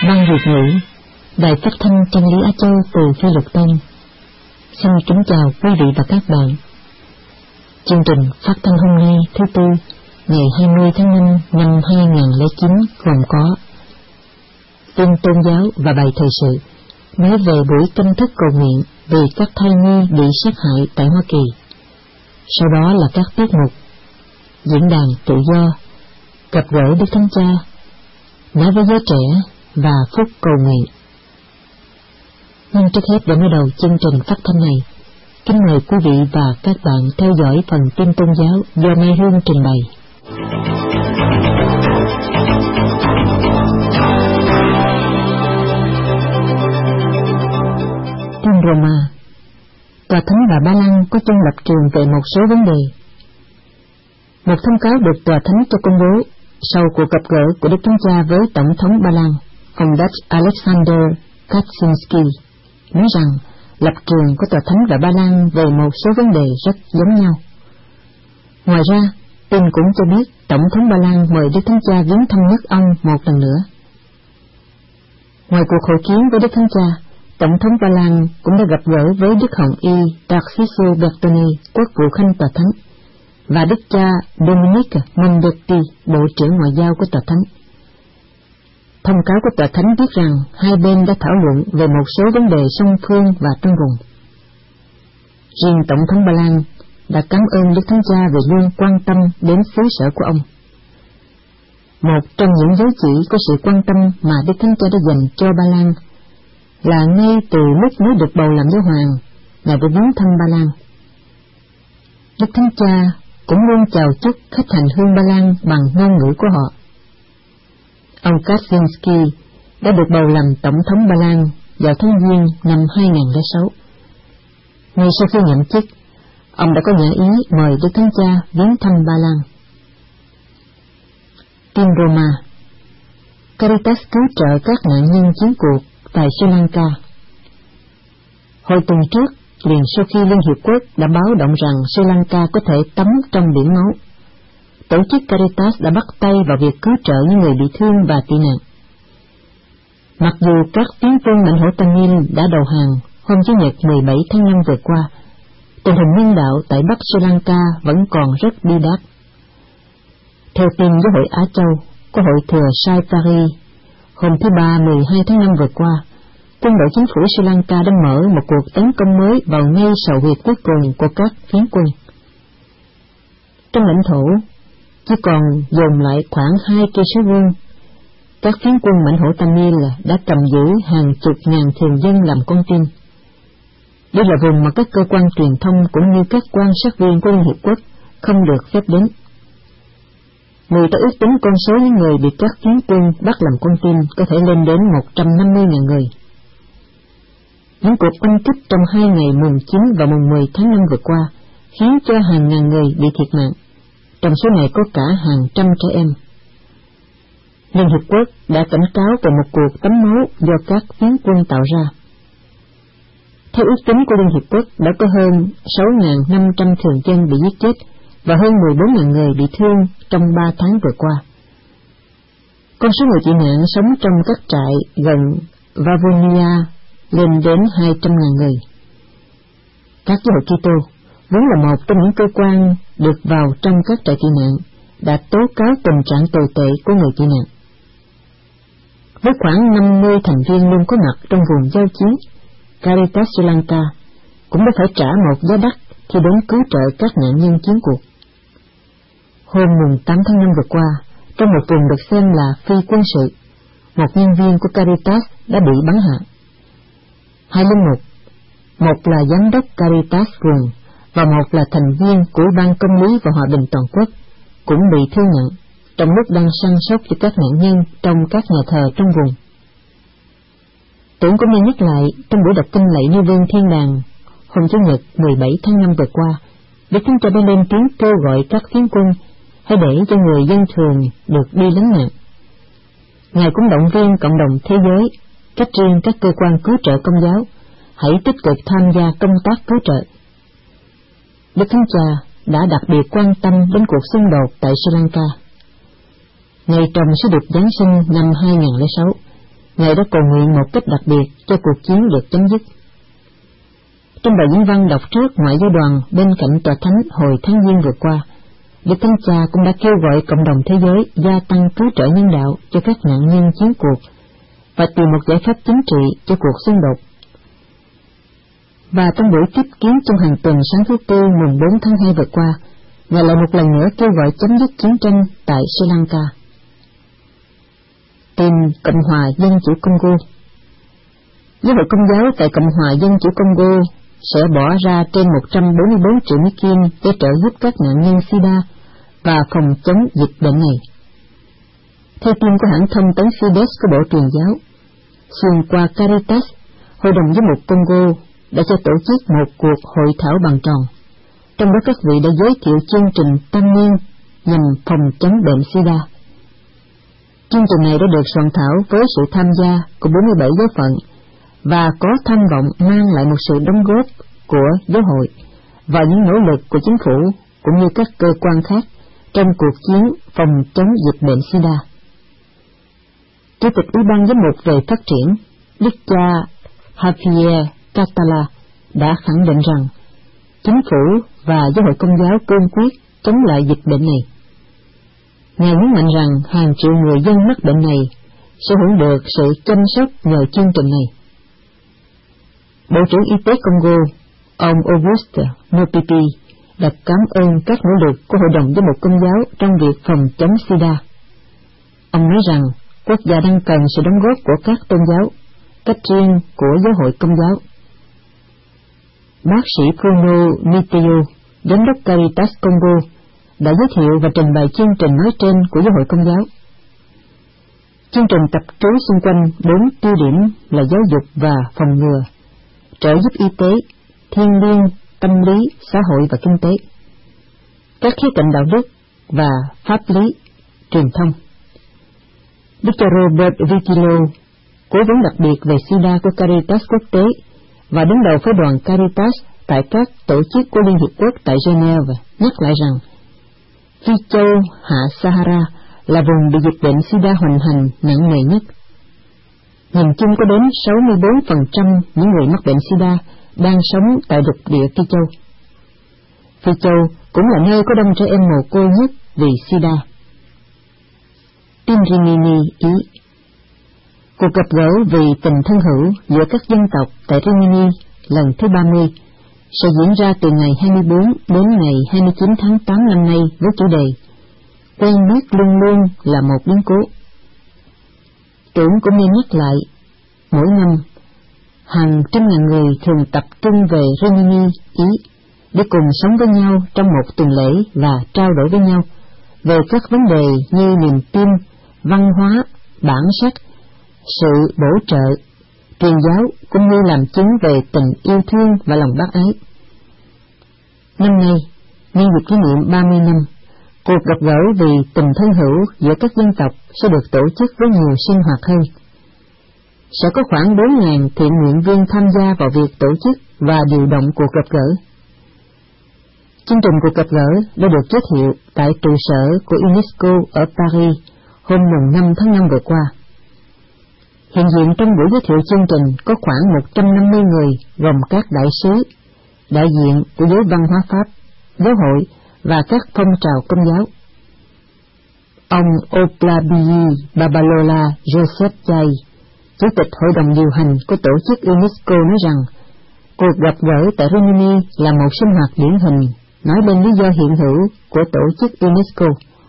Ban Việt ngữ, Đài Phát thanh Chân lý Á Châu từ Phi Luật Tân. Xin kính chào quý vị và các bạn. Chương trình phát thanh hôm nay thứ Tư, ngày 20 tháng 5 năm 2009 gồm có tin tôn giáo và bài thời sự, nói về buổi canh thức cầu nguyện vì các thai nhi bị sát hại tại Hoa Kỳ. Sau đó là các tiết mục diễn đàn tự do, gặp gỡ Đức Thánh Cha, nói với giới trẻ và phút cầu nguyện. Nhưng trước hết để mở đầu chương trình phát thanh này, kính mời quý vị và các bạn theo dõi phần tin tôn giáo do Mai Hương trình bày. Tin Roma. Tòa Thánh và Ba Lan có chung lập trường về một số vấn đề. Một thông cáo được Tòa Thánh cho công bố sau cuộc gặp gỡ của Đức Thánh Cha với Tổng thống Ba Lan, ông Dutch Alexander Kaczynski, nói rằng lập trường của Tòa Thánh và Ba Lan về một số vấn đề rất giống nhau. Ngoài ra, tin cũng cho biết Tổng thống Ba Lan mời Đức Thánh Cha viếng thăm nước ông một lần nữa. Ngoài cuộc hội kiến với Đức Thánh Cha, Tổng thống Ba Lan cũng đã gặp gỡ với Đức Hồng Y Tarcisio Bertoni, quốc vụ khanh Tòa Thánh, và Đức cha Dominic Mondetti, Bộ trưởng Ngoại giao của Tòa Thánh. Thông cáo của Tòa Thánh viết rằng hai bên đã thảo luận về một số vấn đề song phương và trong vùng. Riêng Tổng thống Ba Lan đã cảm ơn Đức Thánh Cha vì luôn quan tâm đến xứ sở của ông. Một trong những dấu chỉ của sự quan tâm mà Đức Thánh Cha đã dành cho Ba Lan là ngay từ lúc mới được bầu làm giáo hoàng, Ngài đã viếng thăm Ba Lan. Đức Thánh Cha cũng luôn chào chúc khách hành hương Ba Lan bằng ngôn ngữ của họ. Ông Kaczynski đã được bầu làm Tổng thống Ba Lan vào tháng Giêng năm 2006. Ngay sau khi nhậm chức, ông đã có nhã ý mời Đức Thánh Cha viếng thăm Ba Lan. Tin Roma. Caritas cứu trợ các nạn nhân chiến cuộc tại Sri Lanka. Hồi tuần trước, liền sau khi Liên Hiệp Quốc đã báo động rằng Sri Lanka có thể tắm trong biển máu, tổ chức Caritas đã bắt tay vào việc cứu trợ những người bị thương và tị nạn. Mặc dù các phiến quân lãnh thổ Tamil đã đầu hàng hôm Chủ nhật 17 tháng 5 vừa qua, tình hình nhân đạo tại Bắc Sri Lanka vẫn còn rất bi đát. Theo tin Giáo hội Á Châu, của hội thừa Sai Paris, hôm thứ Ba 12 tháng 5 vừa qua, quân đội chính phủ Sri Lanka đã mở một cuộc tấn công mới vào ngay sào huyệt cuối cùng của các phiến quân. Trong lãnh thổ chỉ còn dồn lại khoảng 2 cây số vuông, các phiến quân lãnh thổ Tamil đã cầm giữ hàng chục ngàn thường dân làm con tin. Đây là vùng mà các cơ quan truyền thông cũng như các quan sát viên của Liên Hiệp Quốc không được phép đến. Người ta ước tính con số những người bị các phiến quân bắt làm con tin có thể lên đến 150.000 người. Những cuộc oanh kích trong 2 ngày mùng 9 và mùng 10 tháng 5 vừa qua khiến cho hàng ngàn người bị thiệt mạng, trong số này có cả hàng trăm trẻ em. Liên Hiệp Quốc đã cảnh cáo về một cuộc tắm máu do các phiến quân tạo ra. Theo ước tính của Liên Hiệp Quốc đã có hơn 6.500 thường dân bị giết chết và hơn 14.000 người bị thương trong 3 tháng vừa qua. Con số người tị nạn sống trong các trại gần Vavonia lên đến 200.000 người. Các giáo hội Kitô, vốn là một trong những cơ quan được vào trong các trại tị nạn, đã tố cáo tình trạng tồi tệ của người tị nạn. Với khoảng 50 thành viên luôn có mặt trong vùng giao chiến, Caritas Sri Lanka cũng đã phải trả một giá đắt khi đến cứu trợ các nạn nhân chiến cuộc. Hôm 8 tháng 5 vừa qua, trong một vùng được xem là phi quân sự, một nhân viên của Caritas đã bị bắn hạ. 2 linh mục, một là giám đốc Caritas vùng và một là thành viên của Ban Công lý và Hòa bình Toàn quốc, cũng bị thương nặng trong lúc đang săn sóc cho các nạn nhân trong các nhà thờ trong vùng. Tưởng cũng nên nhắc lại, trong buổi đọc kinh lạy Như Vương Thiên Đàng hôm Chủ nhật 17 tháng 5 vừa qua, Đức Thánh Cha đã lên tiếng kêu gọi các phiến quân hãy để cho người dân thường được đi lánh nạn. Ngài cũng động viên cộng đồng thế giới, cách riêng các cơ quan cứu trợ Công giáo, hãy tích cực tham gia công tác cứu trợ. Đức Thánh Cha đã đặc biệt quan tâm đến cuộc xung đột tại Sri Lanka. Ngay trong sứ điệp Giáng sinh năm 2006, Ngài đã cầu nguyện một cách đặc biệt cho cuộc chiến được chấm dứt. Trong bài diễn văn đọc trước ngoại giao đoàn bên cạnh tòa thánh hồi tháng Giêng vừa qua, Đức Thánh Cha cũng đã kêu gọi cộng đồng thế giới gia tăng cứu trợ nhân đạo cho các nạn nhân chiến cuộc và tìm một giải pháp chính trị cho cuộc xung đột. Và trong buổi tiếp kiến trong hàng tuần sáng thứ Tư mùng 4 tháng 2 vừa qua, Ngài lại một lần nữa kêu gọi chấm dứt chiến tranh tại Sri Lanka. Tin Cộng hòa Dân chủ Congo. Giáo hội Công giáo tại Cộng hòa Dân chủ Congo sẽ bỏ ra trên 144 triệu Mỹ Kim để trợ giúp các nạn nhân SIDA và phòng chống dịch bệnh này. Theo tin của hãng thông tấn Fides của Bộ Truyền giáo, xuyên qua Caritas, Hội đồng Giám mục Congo đã cho tổ chức một cuộc hội thảo bàn tròn, trong đó các vị đã giới thiệu chương trình tam niên nhằm phòng chống bệnh SIDA. Chương trình này đã được soạn thảo với sự tham gia của 47 giáo phận và có tham vọng mang lại một sự đóng góp của giáo hội và những nỗ lực của chính phủ cũng như các cơ quan khác trong cuộc chiến phòng chống dịch bệnh SIDA. Chủ tịch Ủy ban Giám mục về phát triển, Đức cha Javier Catala đã khẳng định rằng chính phủ và giáo hội Công giáo cương quyết chống lại dịch bệnh này. Ngài nhấn mạnh rằng hàng triệu người dân mắc bệnh này sẽ hưởng được sự chăm sóc nhờ chương trình này. Bộ trưởng Y tế Congo, ông Auguste Mopipi, đã cảm ơn các nỗ lực của Hội đồng Giám mục Công giáo trong việc phòng chống SIDA. Ông nói rằng quốc gia đang cần sự đóng góp của các tôn giáo, cách riêng của giáo hội Công giáo. Bác sĩ Bruno Miteo, giám đốc Caritas Congo, đã giới thiệu và trình bày chương trình nói trên của giáo hội Công giáo. Chương trình tập trung xung quanh 4 tiêu điểm là giáo dục và phòng ngừa, trợ giúp y tế, thiên liêng, tâm lý, xã hội và kinh tế, các khía cạnh đạo đức và pháp lý, truyền thông. Đức cha Robert Vigilo, cố vấn đặc biệt về SIDA của Caritas quốc tế và đứng đầu phái đoàn Caritas tại các tổ chức của Liên Hiệp Quốc tại Geneva, nhắc lại rằng Phi châu Hạ Sahara là vùng bị dịch bệnh SIDA hoành hành nặng nề nhất. Nhìn chung có đến 64% những người mắc bệnh SIDA đang sống tại lục địa Phi châu. Phi châu cũng là nơi có đông trẻ em mồ côi nhất vì SIDA. Tin Rimini, Ý. Cuộc gặp gỡ vì tình thân hữu giữa các dân tộc tại Rimini lần thứ 30 sẽ diễn ra từ ngày 24 đến ngày 29 tháng 8 năm nay với chủ đề Quen biết luôn luôn là một biến cố. Tưởng cũng nên nhắc lại, mỗi năm, hàng trăm ngàn người thường tập trung về Rimini, Ý, để cùng sống với nhau trong một tuần lễ và trao đổi với nhau về các vấn đề như niềm tin, văn hóa, bản sắc, sự bổ trợ, truyền giáo cũng như làm chứng về tình yêu thương và lòng bác ái. Năm nay, nhân dịp kỷ niệm 30 năm, cuộc gặp gỡ vì tình thân hữu giữa các dân tộc sẽ được tổ chức với nhiều sinh hoạt hơn. Sẽ có khoảng 4.000 thiện nguyện viên tham gia vào việc tổ chức và điều động cuộc gặp gỡ. Chương trình cuộc gặp gỡ đã được giới thiệu tại trụ sở của UNESCO ở Paris hôm mùng 5 tháng 5 vừa qua. Hiện diện trong buổi giới thiệu chương trình có khoảng 150 người gồm các đại sứ, đại diện của giới văn hóa Pháp, giáo hội và các phong trào công giáo. Ông Oplabii Babalola Joseph Jay, Chủ tịch Hội đồng điều hành của tổ chức UNESCO nói rằng cuộc gặp gỡ tại Rimini là một sinh hoạt điển hình, nói lên lý do hiện hữu của tổ chức UNESCO.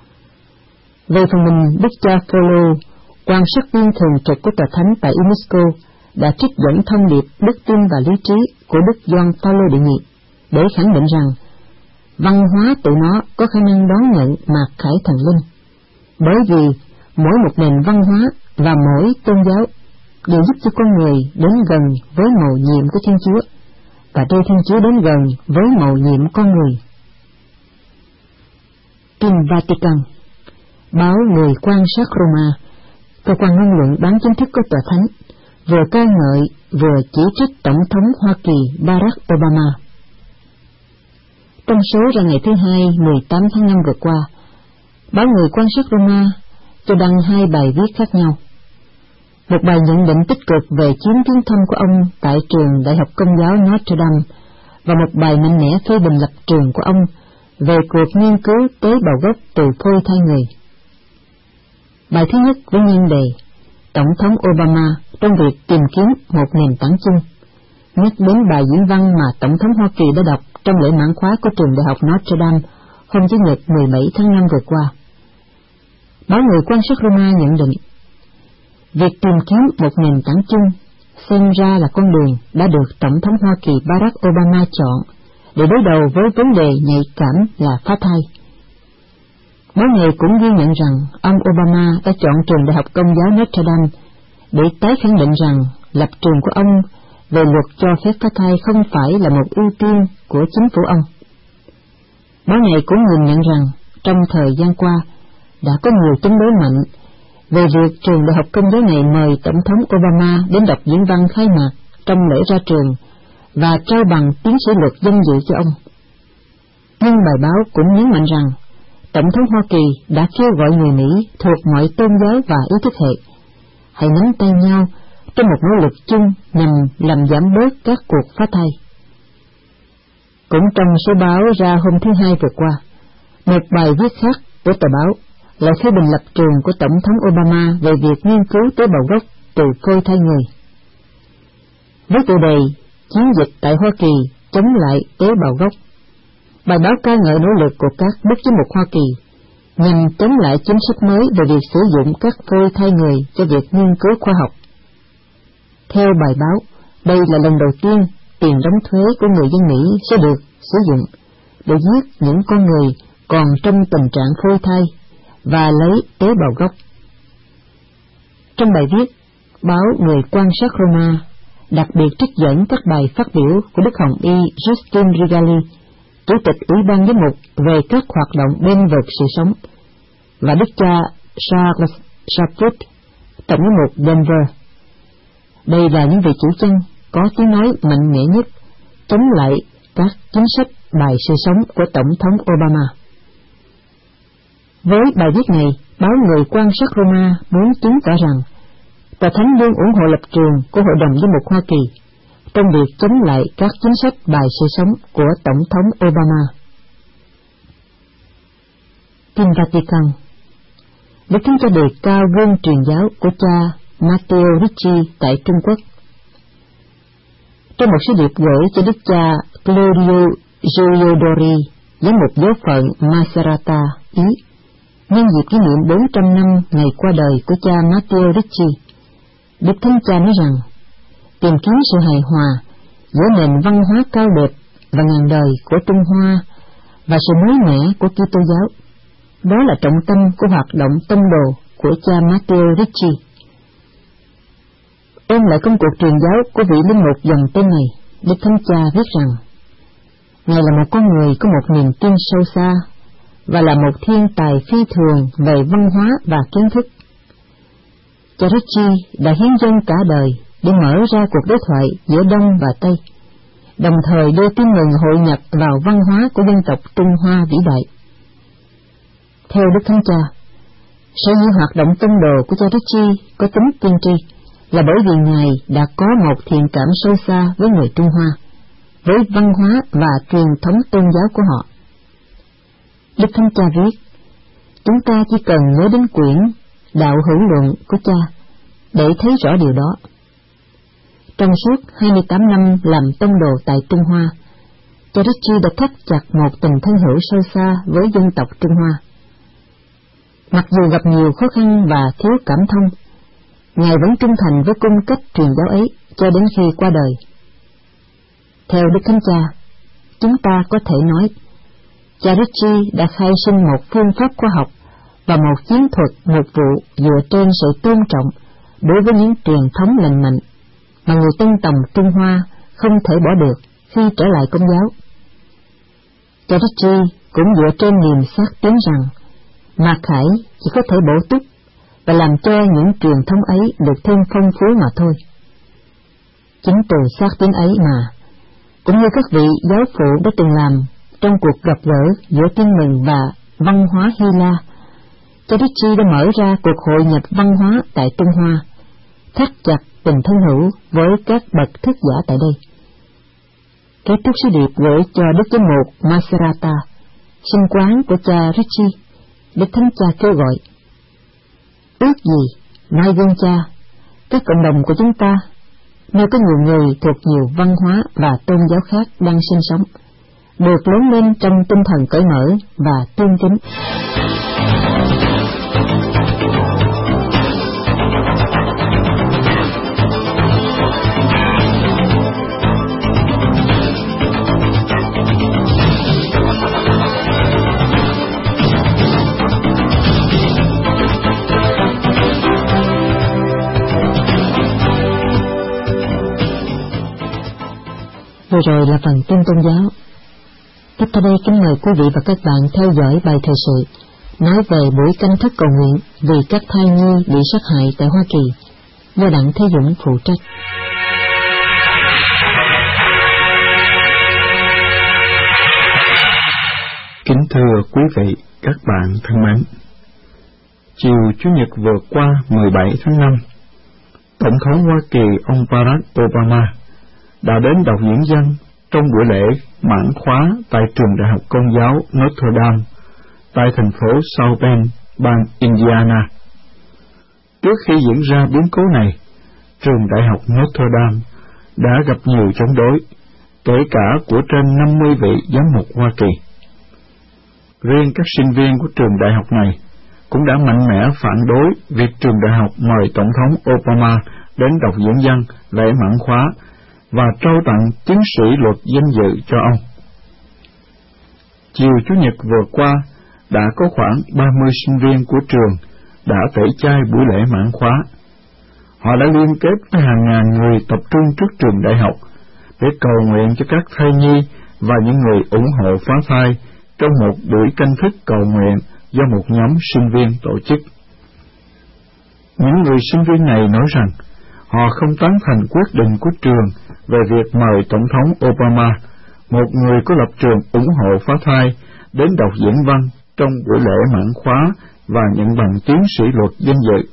Về phần mình, Đức cha Phaolô, quan sát viên thường trực của tòa thánh tại UNESCO, đã trích dẫn thông điệp đức tin và lý trí của Đức Gioan Phaolô đệ nhị để khẳng định rằng văn hóa tự nó có khả năng đón nhận mạt khải thần linh, bởi vì mỗi một nền văn hóa và mỗi tôn giáo đều giúp cho con người đến gần với mầu nhiệm của Thiên Chúa và đưa Thiên Chúa đến gần với mầu nhiệm con người. Tin Vatican. Báo Người quan sát Roma, cơ quan ngôn luận bán chính thức của tòa thánh, vừa ca ngợi vừa chỉ trích Tổng thống Hoa Kỳ Barack Obama. Trong số ra ngày thứ Hai 18 tháng 5 vừa qua, báo Người quan sát Roma cho đăng hai bài viết khác nhau. một bài nhận định tích cực về chuyến viếng thăm của ông tại trường Đại học Công giáo Notre Dame và một bài mạnh mẽ phê bình lập trường của ông về cuộc nghiên cứu tế bào gốc từ phôi thai người. Bài thứ nhất với nhan đề Tổng thống Obama trong việc tìm kiếm một nền tảng chung, nhắc đến bài diễn văn mà Tổng thống Hoa Kỳ đã đọc trong lễ mãn khóa của trường Đại học Notre Dame hôm Chủ nhật 17 tháng 5 vừa qua. Báo Người Quan sát Roma nhận định, việc tìm kiếm một nền tảng chung xem ra là con đường đã được Tổng thống Hoa Kỳ Barack Obama chọn để đối đầu với vấn đề nhạy cảm là phá thai. Báo này cũng ghi nhận rằng ông Obama đã chọn trường Đại học Công giáo Notre Dame để tái khẳng định rằng lập trường của ông về luật cho phép phá thai không phải là một ưu tiên của chính phủ ông. Báo này cũng nhìn nhận rằng trong thời gian qua đã có nhiều chống đối mạnh về việc trường Đại học Công giáo này mời Tổng thống Obama đến đọc diễn văn khai mạc trong lễ ra trường và trao bằng tiến sĩ luật danh dự cho ông. Nhưng bài báo cũng nhấn mạnh rằng Tổng thống Hoa Kỳ đã kêu gọi người Mỹ thuộc mọi tôn giáo và ý thức hệ hãy nắm tay nhau trong một nỗ lực chung nhằm làm giảm bớt các cuộc phá thai. Cũng trong số báo ra hôm thứ Hai vừa qua, một bài viết khác của tờ báo lại phê bình lập trường của Tổng thống Obama về việc nghiên cứu tế bào gốc từ phôi thai người. Với tựa đề Chiến dịch tại Hoa Kỳ chống lại tế bào gốc, bài báo ca ngợi nỗ lực của các đức giám mục Hoa Kỳ nhằm chống lại chính sách mới về việc sử dụng các phôi thai người cho việc nghiên cứu khoa học. Theo bài báo, đây là lần đầu tiên tiền đóng thuế của người dân Mỹ sẽ được sử dụng để giết những con người còn trong tình trạng phôi thai và lấy tế bào gốc. Trong bài viết, báo Người Quan sát Roma đặc biệt trích dẫn các bài phát biểu của Đức Hồng Y Justin Rigali, Chủ tịch Ủy ban Giám mục về các hoạt động bên vực sự sống, và Đức cha Charles Shaput, Tổng giám mục Denver. Đây là những vị chủ chân có tiếng nói mạnh mẽ nhất chống lại các chính sách bài sự sống của Tổng thống Obama. Với bài viết này, báo Người Quan sát Roma muốn chứng tỏ rằng Tòa Thánh luôn ủng hộ lập trường của Hội đồng Giám mục Hoa Kỳ trong việc chống lại các chính sách bài sự sống của Tổng thống Obama. Tin Vatican. Đức Thánh Cha đề cao gương truyền giáo của cha Matteo Ricci tại Trung Quốc. Trong một sứ điệp gửi cho Đức cha Claudio Giuliodori, giám mục giáo phận Macerata, Ý, nhân dịp kỷ niệm 400 năm ngày qua đời của cha Matteo Ricci, Đức Thánh Cha nói rằng tìm kiếm sự hài hòa giữa nền văn hóa cao đẹp và ngàn đời của Trung Hoa và sự mới mẻ của Kitô giáo, đó là trọng tâm của hoạt động tông đồ của cha Matteo Ricci. Ôn lại công cuộc truyền giáo của vị linh mục dòng tên này, Đức Thánh Cha viết rằng Ngài là một con người có một niềm tin sâu xa và là một thiên tài phi thường về văn hóa và kiến thức. Cha Ricci đã hiến dâng cả đời để mở ra cuộc đối thoại giữa Đông và Tây, đồng thời đưa tin mừng hội nhập vào văn hóa của dân tộc Trung Hoa vĩ đại. Theo Đức Thánh Cha, sở dĩ hoạt động tông đồ của cha Ricci có tính tiên tri là bởi vì Ngài đã có một thiện cảm sâu xa với người Trung Hoa, với văn hóa và truyền thống tôn giáo của họ. Đức Thánh Cha viết, chúng ta chỉ cần nhớ đến quyển Đạo Hữu Luận của cha để thấy rõ điều đó. Trong suốt 28 năm làm tông đồ tại Trung Hoa, cha Ricci đã thắt chặt một tình thân hữu sâu xa với dân tộc Trung Hoa. Mặc dù gặp nhiều khó khăn và thiếu cảm thông, Ngài vẫn trung thành với cung cách truyền giáo ấy cho đến khi qua đời. Theo Đức Thánh Cha, chúng ta có thể nói, cha Ricci đã khai sinh một phương pháp khoa học và một chiến thuật nghiệp vụ dựa trên sự tôn trọng đối với những truyền thống lành mạnh mà người Tân Tòng Trung Hoa không thể bỏ được khi trở lại Công giáo. Cha Ricci cũng dựa trên niềm xác tín rằng Mạc Khải chỉ có thể bổ túc và làm cho những truyền thống ấy được thêm phong phú mà thôi. Chính từ xác tín ấy mà, cũng như các vị giáo phụ đã từng làm trong cuộc gặp gỡ giữa Tin Mừng và văn hóa Hy La, cha Ricci đã mở ra cuộc hội nhập văn hóa tại Trung Hoa, thắt chặt tình thân hữu với các bậc thức giả tại đây. Kết thúc sứ điệp gửi cho Đức Giám mục Macerata, sinh quán của cha Ricci, Đức Thánh Cha kêu gọi: ước gì, noi gương cha, các cộng đồng của chúng ta, nơi có nhiều người thuộc nhiều văn hóa và tôn giáo khác đang sinh sống, được lớn lên trong tinh thần cởi mở và tôn kính. Vừa rồi là phần tin tôn giáo. Tiếp theo đây kính mời quý vị và các bạn theo dõi bài thời sự nói về buổi canh thức cầu nguyện vì các thai nhi bị sát hại tại Hoa Kỳ do Đặng Thế Dũng phụ trách. Kính thưa quý vị, các bạn thân mến, chiều Chủ nhật vừa qua 17 tháng 5, Tổng thống Hoa Kỳ ông Barack Obama đã đến đọc diễn văn trong buổi lễ mãn khóa tại trường Đại học Công giáo Notre Dame tại thành phố South Bend, bang Indiana. Trước khi diễn ra biến cố này, trường Đại học Notre Dame đã gặp nhiều chống đối, kể cả của trên 50 vị giám mục Hoa Kỳ. Riêng các sinh viên của trường đại học này cũng đã mạnh mẽ phản đối việc trường đại học mời Tổng thống Obama đến đọc diễn văn lễ mãn khóa và trao tặng tiến sĩ luật danh dự cho ông. Chiều Chủ nhật vừa qua, đã có khoảng 30 sinh viên của trường đã tẩy chay buổi lễ mãn khóa. Họ đã liên kết với hàng ngàn người tập trung trước trường đại học để cầu nguyện cho các thai nhi và những người ủng hộ phá thai trong một buổi canh thức cầu nguyện do một nhóm sinh viên tổ chức. Những người sinh viên này nói rằng họ không tán thành quyết định của trường về việc mời Tổng thống Obama, một người có lập trường ủng hộ phá thai, đến đọc diễn văn trong buổi lễ mãn khóa và nhận bằng tiến sĩ luật danh dự.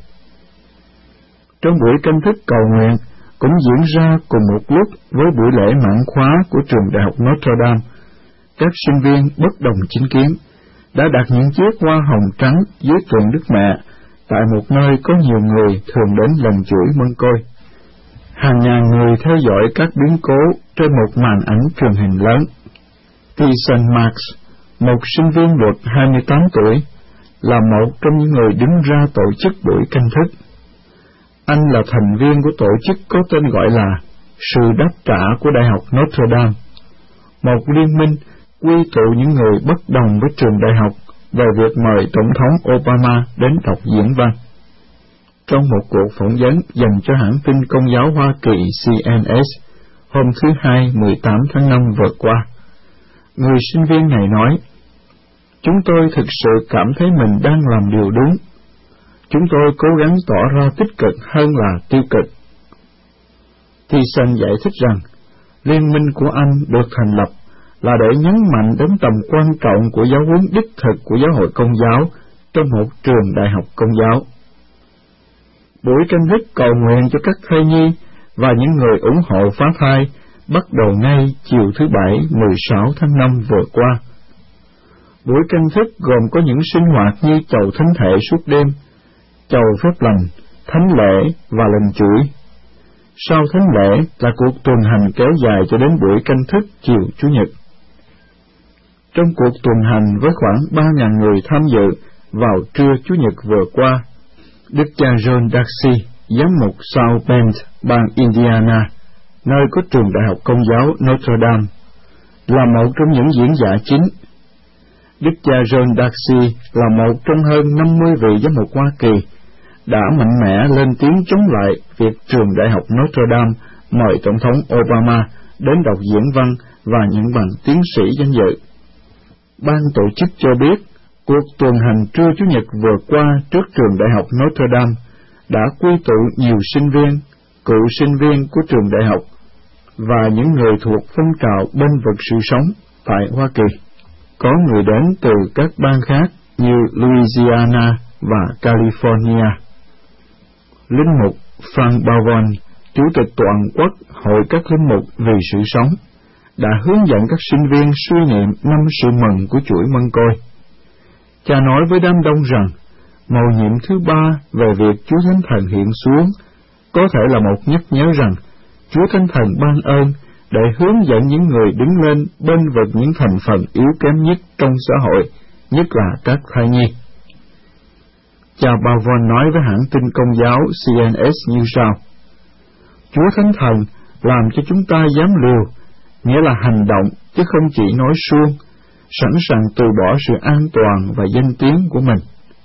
Trong buổi canh thức cầu nguyện cũng diễn ra cùng một lúc với buổi lễ mãn khóa của trường Đại học Notre Dame, các sinh viên bất đồng chính kiến đã đặt những chiếc hoa hồng trắng dưới tượng Đức Mẹ tại một nơi có nhiều người thường đến lần chuỗi mân côi. Hàng ngàn người theo dõi các biến cố trên một màn ảnh truyền hình lớn. Tyson Marks, một sinh viên luật 28 tuổi, là một trong những người đứng ra tổ chức buổi canh thức. Anh là thành viên của tổ chức có tên gọi là Sự Đáp Trả của Đại học Notre Dame, một liên minh quy tụ những người bất đồng với trường đại học về việc mời Tổng thống Obama đến đọc diễn văn. Trong một cuộc phỏng vấn dành cho hãng tin Công giáo Hoa Kỳ CNS hôm thứ Hai 18 tháng 5 vừa qua, người sinh viên này nói: "Chúng tôi thực sự cảm thấy mình đang làm điều đúng. Chúng tôi cố gắng tỏ ra tích cực hơn là tiêu cực." Tyson giải thích rằng liên minh của anh được thành lập là để nhấn mạnh đến tầm quan trọng của giáo huấn đích thực của giáo hội Công giáo trong một trường đại học Công giáo. Buổi canh thức cầu nguyện cho các thai nhi và những người ủng hộ phá thai bắt đầu ngay chiều thứ Bảy 16 tháng 5 vừa qua. Buổi canh thức gồm có những sinh hoạt như chầu thánh thể suốt đêm, chầu phép lành, thánh lễ và lần chuỗi. Sau thánh lễ là cuộc tuần hành kéo dài cho đến buổi canh thức chiều Chủ nhật. Trong cuộc tuần hành với khoảng 3.000 người tham dự vào trưa Chủ nhật vừa qua, Đức cha John Darcy, giám mục South Bend, bang Indiana, nơi có trường Đại học Công giáo Notre Dame, là một trong những diễn giả chính. Đức cha John Darcy là một trong hơn 50 vị giám mục Hoa Kỳ đã mạnh mẽ lên tiếng chống lại việc trường Đại học Notre Dame mời Tổng thống Obama đến đọc diễn văn và nhận bằng tiến sĩ danh dự. Ban tổ chức cho biết cuộc tuần hành trưa Chủ nhật vừa qua trước trường Đại học Notre Dame đã quy tụ nhiều sinh viên, cựu sinh viên của trường đại học và những người thuộc phong trào bênh vực sự sống tại Hoa Kỳ. Có người đến từ các bang khác như Louisiana và California. Linh mục Frank Bavon, Chủ tịch Toàn quốc Hội các linh mục vì sự sống, đã hướng dẫn các sinh viên suy niệm 5 sự mừng của chuỗi mân côi. Cha nói với đám đông rằng, mầu nhiệm thứ 3 về việc Chúa Thánh Thần hiện xuống có thể là một nhắc nhớ rằng Chúa Thánh Thần ban ơn để hướng dẫn những người đứng lên bênh vực những thành phần yếu kém nhất trong xã hội, nhất là các thai nhi. Cha Bavon nói với hãng tin Công giáo CNS như sau: Chúa Thánh Thần làm cho chúng ta dám liều, nghĩa là hành động chứ không chỉ nói suông, sẵn sàng từ bỏ sự an toàn và danh tiếng của mình.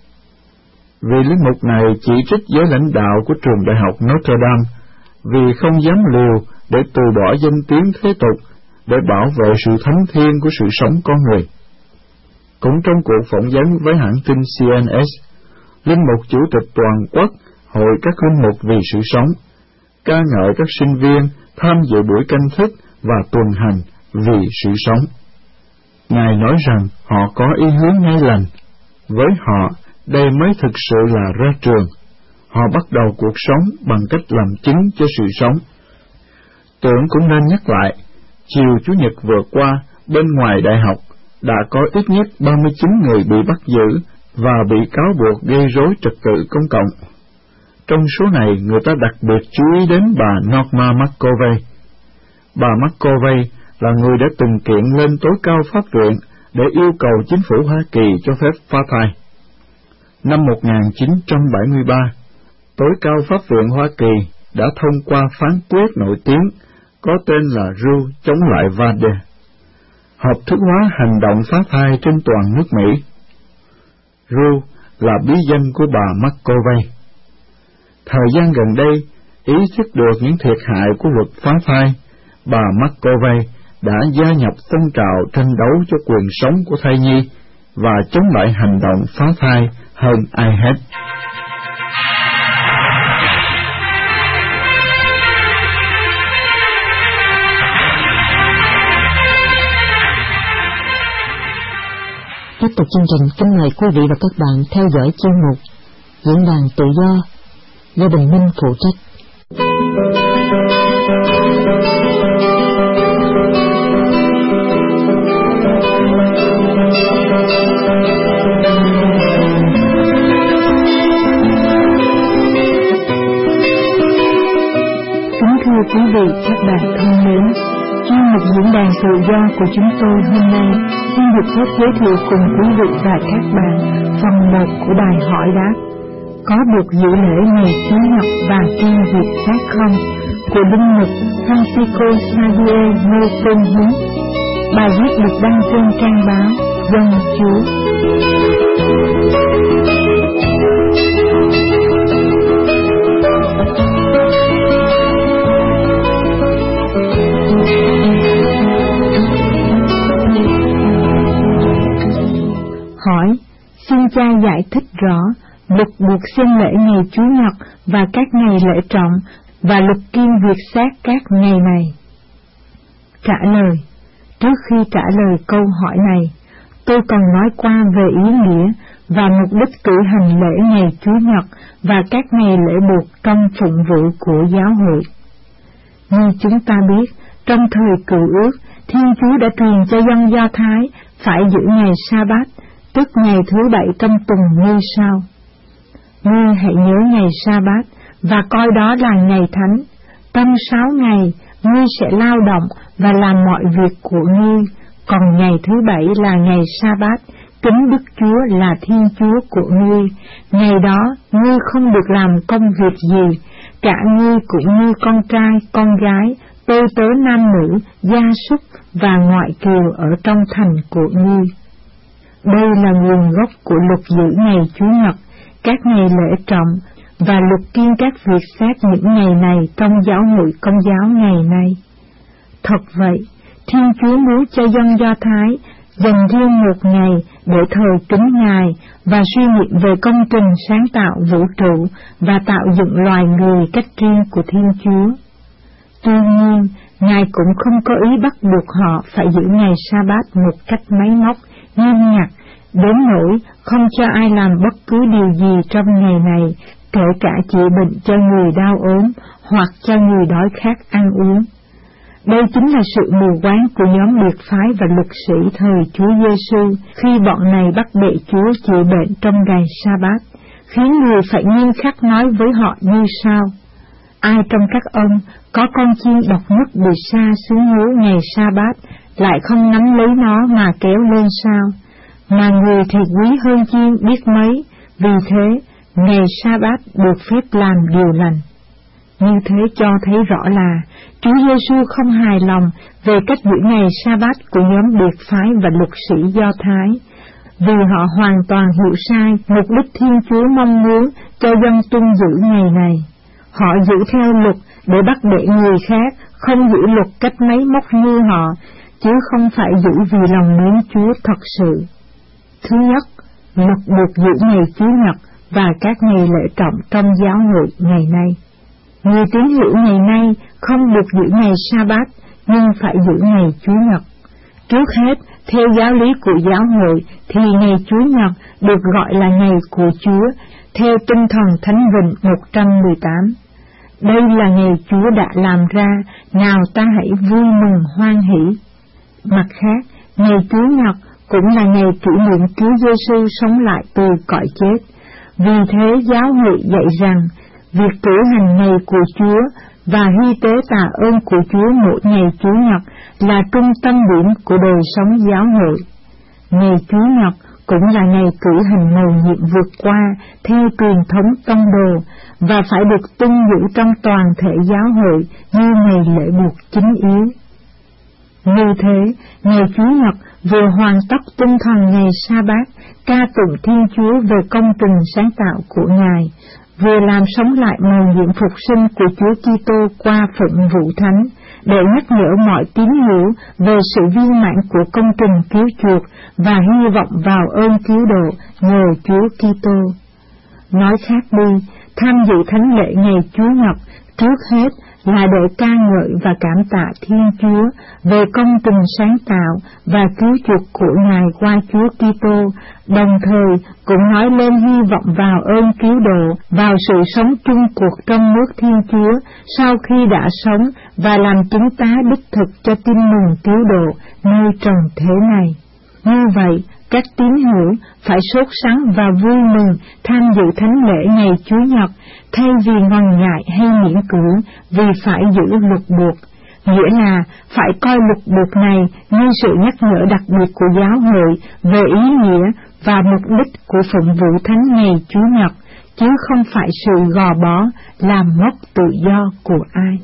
Vị linh mục này chỉ trích giới lãnh đạo của trường đại học Notre Dame vì không dám liều để từ bỏ danh tiếng thế tục để bảo vệ sự thánh thiêng của sự sống con người. Cũng trong cuộc phỏng vấn với hãng tin CNS, linh mục Chủ tịch Toàn quốc Hội các linh mục vì sự sống ca ngợi các sinh viên tham dự buổi canh thức và tuần hành vì sự sống. Ngài nói rằng họ có ý hướng ngay lành. Với họ, đây mới thực sự là ra trường. Họ bắt đầu cuộc sống bằng cách làm chứng cho sự sống. Tưởng cũng nên nhắc lại, chiều Chủ nhật vừa qua, bên ngoài đại học, đã có ít nhất 39 người bị bắt giữ và bị cáo buộc gây rối trật tự công cộng. Trong số này, người ta đặc biệt chú ý đến bà Norma McCovey. Bà McCovey là người đã từng kiện lên tối cao pháp viện để yêu cầu chính phủ Hoa Kỳ cho phép phá thai. Năm 1973, tối cao pháp viện Hoa Kỳ đã thông qua phán quyết nổi tiếng có tên là Roe chống lại Wade, hợp thức hóa hành động phá thai trên toàn nước Mỹ. Roe là bí danh của bà McCovey. Thời gian gần đây, ý thức được những thiệt hại của luật phá thai, bà McCovey đã gia nhập phong trào tranh đấu cho quyền sống của thai nhi và chống lại hành động phá thai hơn ai hết. Tiếp tục chương trình, kính mời quý vị và các bạn theo dõi chuyên mục Diễn đàn Tự do do Bình Minh phụ trách. Kính thưa quý vị, các bạn thân mến, chuyên mục Diễn đàn Tự do của chúng tôi hôm nay xin được phép giới thiệu cùng quý vị và các bạn phần 1 của bài hỏi đáp có được dự lễ ngày Chủ nhật và kiêng việc xác không của linh mục Francisco Xavier Ngô Tôn Huấn. Bài viết được đăng trên trang báo Dân Chúa. Hỏi, xin cha giải thích rõ luật buộc xưng lễ ngày Chủ nhật và các ngày lễ trọng và luật kiêng việc xác các ngày này. Trả lời, trước khi trả lời câu hỏi này, tôi còn nói qua về ý nghĩa và mục đích cử hành lễ ngày Chủ nhật và các ngày lễ buộc trong phụng vụ của giáo hội. Như chúng ta biết, trong thời Cựu Ước, Thiên Chúa đã truyền cho dân Do Thái phải giữ ngày Sa-bát, tức ngày thứ 7 trong tuần như sau. Ngươi hãy nhớ ngày Sa-bát và coi đó là ngày thánh. Trong 6 ngày, ngươi sẽ lao động và làm mọi việc của ngươi, còn ngày thứ 7 là ngày Sa-bát, kính Đức Chúa là Thiên Chúa của ngươi. Ngày đó, ngươi không được làm công việc gì, cả ngươi cũng như con trai, con gái, tôi tớ nam nữ, gia súc và ngoại kiều ở trong thành của ngươi. Đây là nguồn gốc của luật giữ ngày Chủ nhật, các ngày lễ trọng và luật kiêng các việc xác những ngày này trong giáo hội Công giáo ngày nay. Thật vậy, Thiên Chúa muốn cho dân Do Thái dành riêng một ngày để thờ kính Ngài và suy nghiệm về công trình sáng tạo vũ trụ và tạo dựng loài người cách riêng của Thiên Chúa. Tuy nhiên, Ngài cũng không có ý bắt buộc họ phải giữ ngày Sa-bát một cách máy móc, nghiêm ngặt, đến nỗi không cho ai làm bất cứ điều gì trong ngày này, kể cả chữa bệnh cho người đau ốm hoặc cho người đói khát ăn uống. Đây chính là sự mù quáng của nhóm biệt phái và luật sĩ thời Chúa Giêsu khi bọn này bắt bệ Chúa chữa bệnh trong ngày Sa-bát, khiến người phải nghiêm khắc nói với họ như sau: ai trong các ông có con chiên độc nhất bị sa xuống hố ngày Sa-bát lại không nắm lấy nó mà kéo lên sao? Mà người thì quý hơn chiên biết mấy, vì thế ngày Sa-bát được phép làm điều lành. Như thế cho thấy rõ là Chúa Giêsu không hài lòng về cách giữ ngày Sa-bát của nhóm biệt phái và luật sĩ Do Thái, vì họ hoàn toàn hiểu sai mục đích Thiên Chúa mong muốn cho dân tuân giữ ngày này. Họ giữ theo luật để bắt bệ người khác, không giữ luật cách máy móc như họ, chứ không phải giữ vì lòng mến Chúa thật sự. Thứ nhất, luật buộc giữ ngày Chủ nhật và các ngày lễ trọng trong giáo hội ngày nay. Người tín hữu ngày nay không được giữ ngày Sa-bát, nhưng phải giữ ngày Chủ nhật. Trước hết, theo giáo lý của giáo hội, thì ngày Chủ nhật được gọi là ngày của Chúa, theo tinh thần Thánh Vịnh 118. Đây là ngày Chúa đã làm ra, nào ta hãy vui mừng hoan hỷ. Mặt khác, ngày Chủ nhật cũng là ngày kỷ niệm Chúa Giêsu sống lại từ cõi chết. Vì thế giáo hội dạy rằng, việc cử hành ngày của Chúa và hy tế tạ ơn của Chúa mỗi ngày Chủ nhật là trung tâm điểm của đời sống giáo hội. Ngày Chủ nhật cũng là ngày cử hành mầu nhiệm vượt qua theo truyền thống tông đồ và phải được tuân giữ trong toàn thể giáo hội như ngày lễ buộc chính yếu. Như thế, ngày Chủ nhật vừa hoàn tất tinh thần ngày Sa-bát, ca tụng Thiên Chúa về công trình sáng tạo của Ngài, vừa làm sống lại mầu nhiệm phục sinh của Chúa Kitô qua phụng vụ thánh, để nhắc nhở mọi tín hữu về sự viên mãn của công trình cứu chuộc và hy vọng vào ơn cứu độ nhờ Chúa Kitô. Nói khác đi, tham dự thánh lễ ngày Chủ nhật trước hết là để ca ngợi và cảm tạ Thiên Chúa về công trình sáng tạo và cứu chuộc của Ngài qua Chúa Kitô, đồng thời cũng nói lên hy vọng vào ơn cứu độ, vào sự sống chung cuộc trong nước Thiên Chúa sau khi đã sống và làm chứng tá đích thực cho tin mừng cứu độ nơi trần thế này. Như vậy, các tín hữu phải sốt sắng và vui mừng tham dự thánh lễ ngày Chủ nhật, thay vì ngần ngại hay miễn cưỡng vì phải giữ luật buộc, nghĩa là phải coi luật buộc này như sự nhắc nhở đặc biệt của giáo hội về ý nghĩa và mục đích của phụng vụ thánh ngày Chủ nhật, chứ không phải sự gò bó làm mất tự do của ai.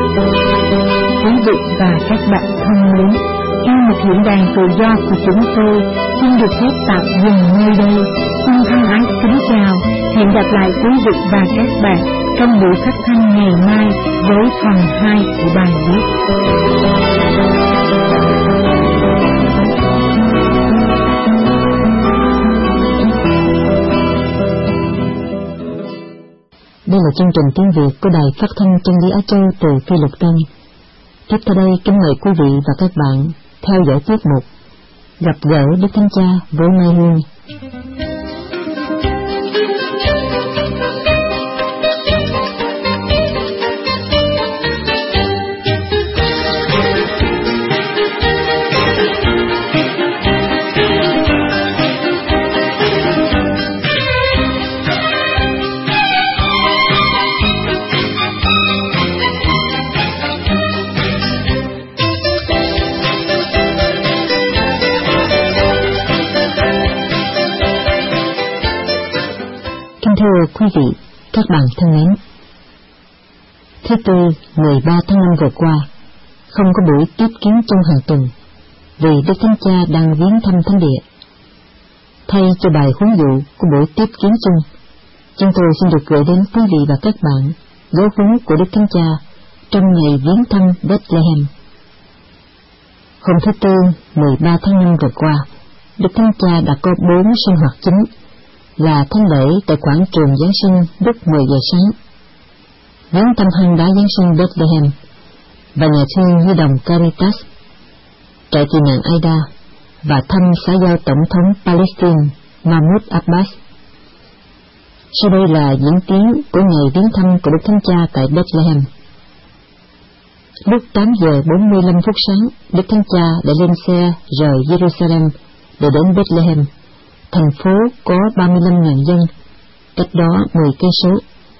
Quý vị và các bạn thân mến, trong một diễn đàn tự do của chúng tôi xin được phép tạm dừng nơi đây. Xin thân ái kính chào, hẹn gặp lại quý vị và các bạn trong buổi phát thanh ngày mai với phần 2 của bài viết. Đây là chương trình tiếng Việt của Đài Phát thanh Chân lý Á Châu từ Phi Lục Tân. Tiếp theo đây, kính mời quý vị và các bạn theo dõi tiết mục Gặp gỡ Đức Thánh Cha với Mai Hương. Thưa quý vị, các bạn thân mến, thứ Tư 13 tháng 5 vừa qua, không có buổi tiếp kiến trong hàng tuần vì Đức Thánh Cha đang viếng thăm thánh địa. Thay cho bài huấn dụ của buổi tiếp kiến chung, chúng tôi xin được gửi đến quý vị và các bạn giáo huấn của Đức Thánh Cha trong ngày viếng thăm Bethlehem. Hôm thứ Tư 13 tháng 5 vừa qua, Đức Thánh Cha đã có 4 sinh hoạt chính là thánh lễ tại quảng trường Giáng sinh lúc 10 giờ sáng, viếng thăm hang đá Giáng sinh Bethlehem và nhà thương nhi đồng Caritas, trại tị nạn Aida và thăm xã giao tổng thống Palestine Mahmoud Abbas. Sau đây là diễn tiến của ngày viếng thăm của Đức Thánh Cha tại Bethlehem. Lúc 8 giờ 45 phút sáng, Đức Thánh Cha đã lên xe rời Jerusalem để đến Bethlehem, thành phố có 35.000 dân, cách đó 10 cây số.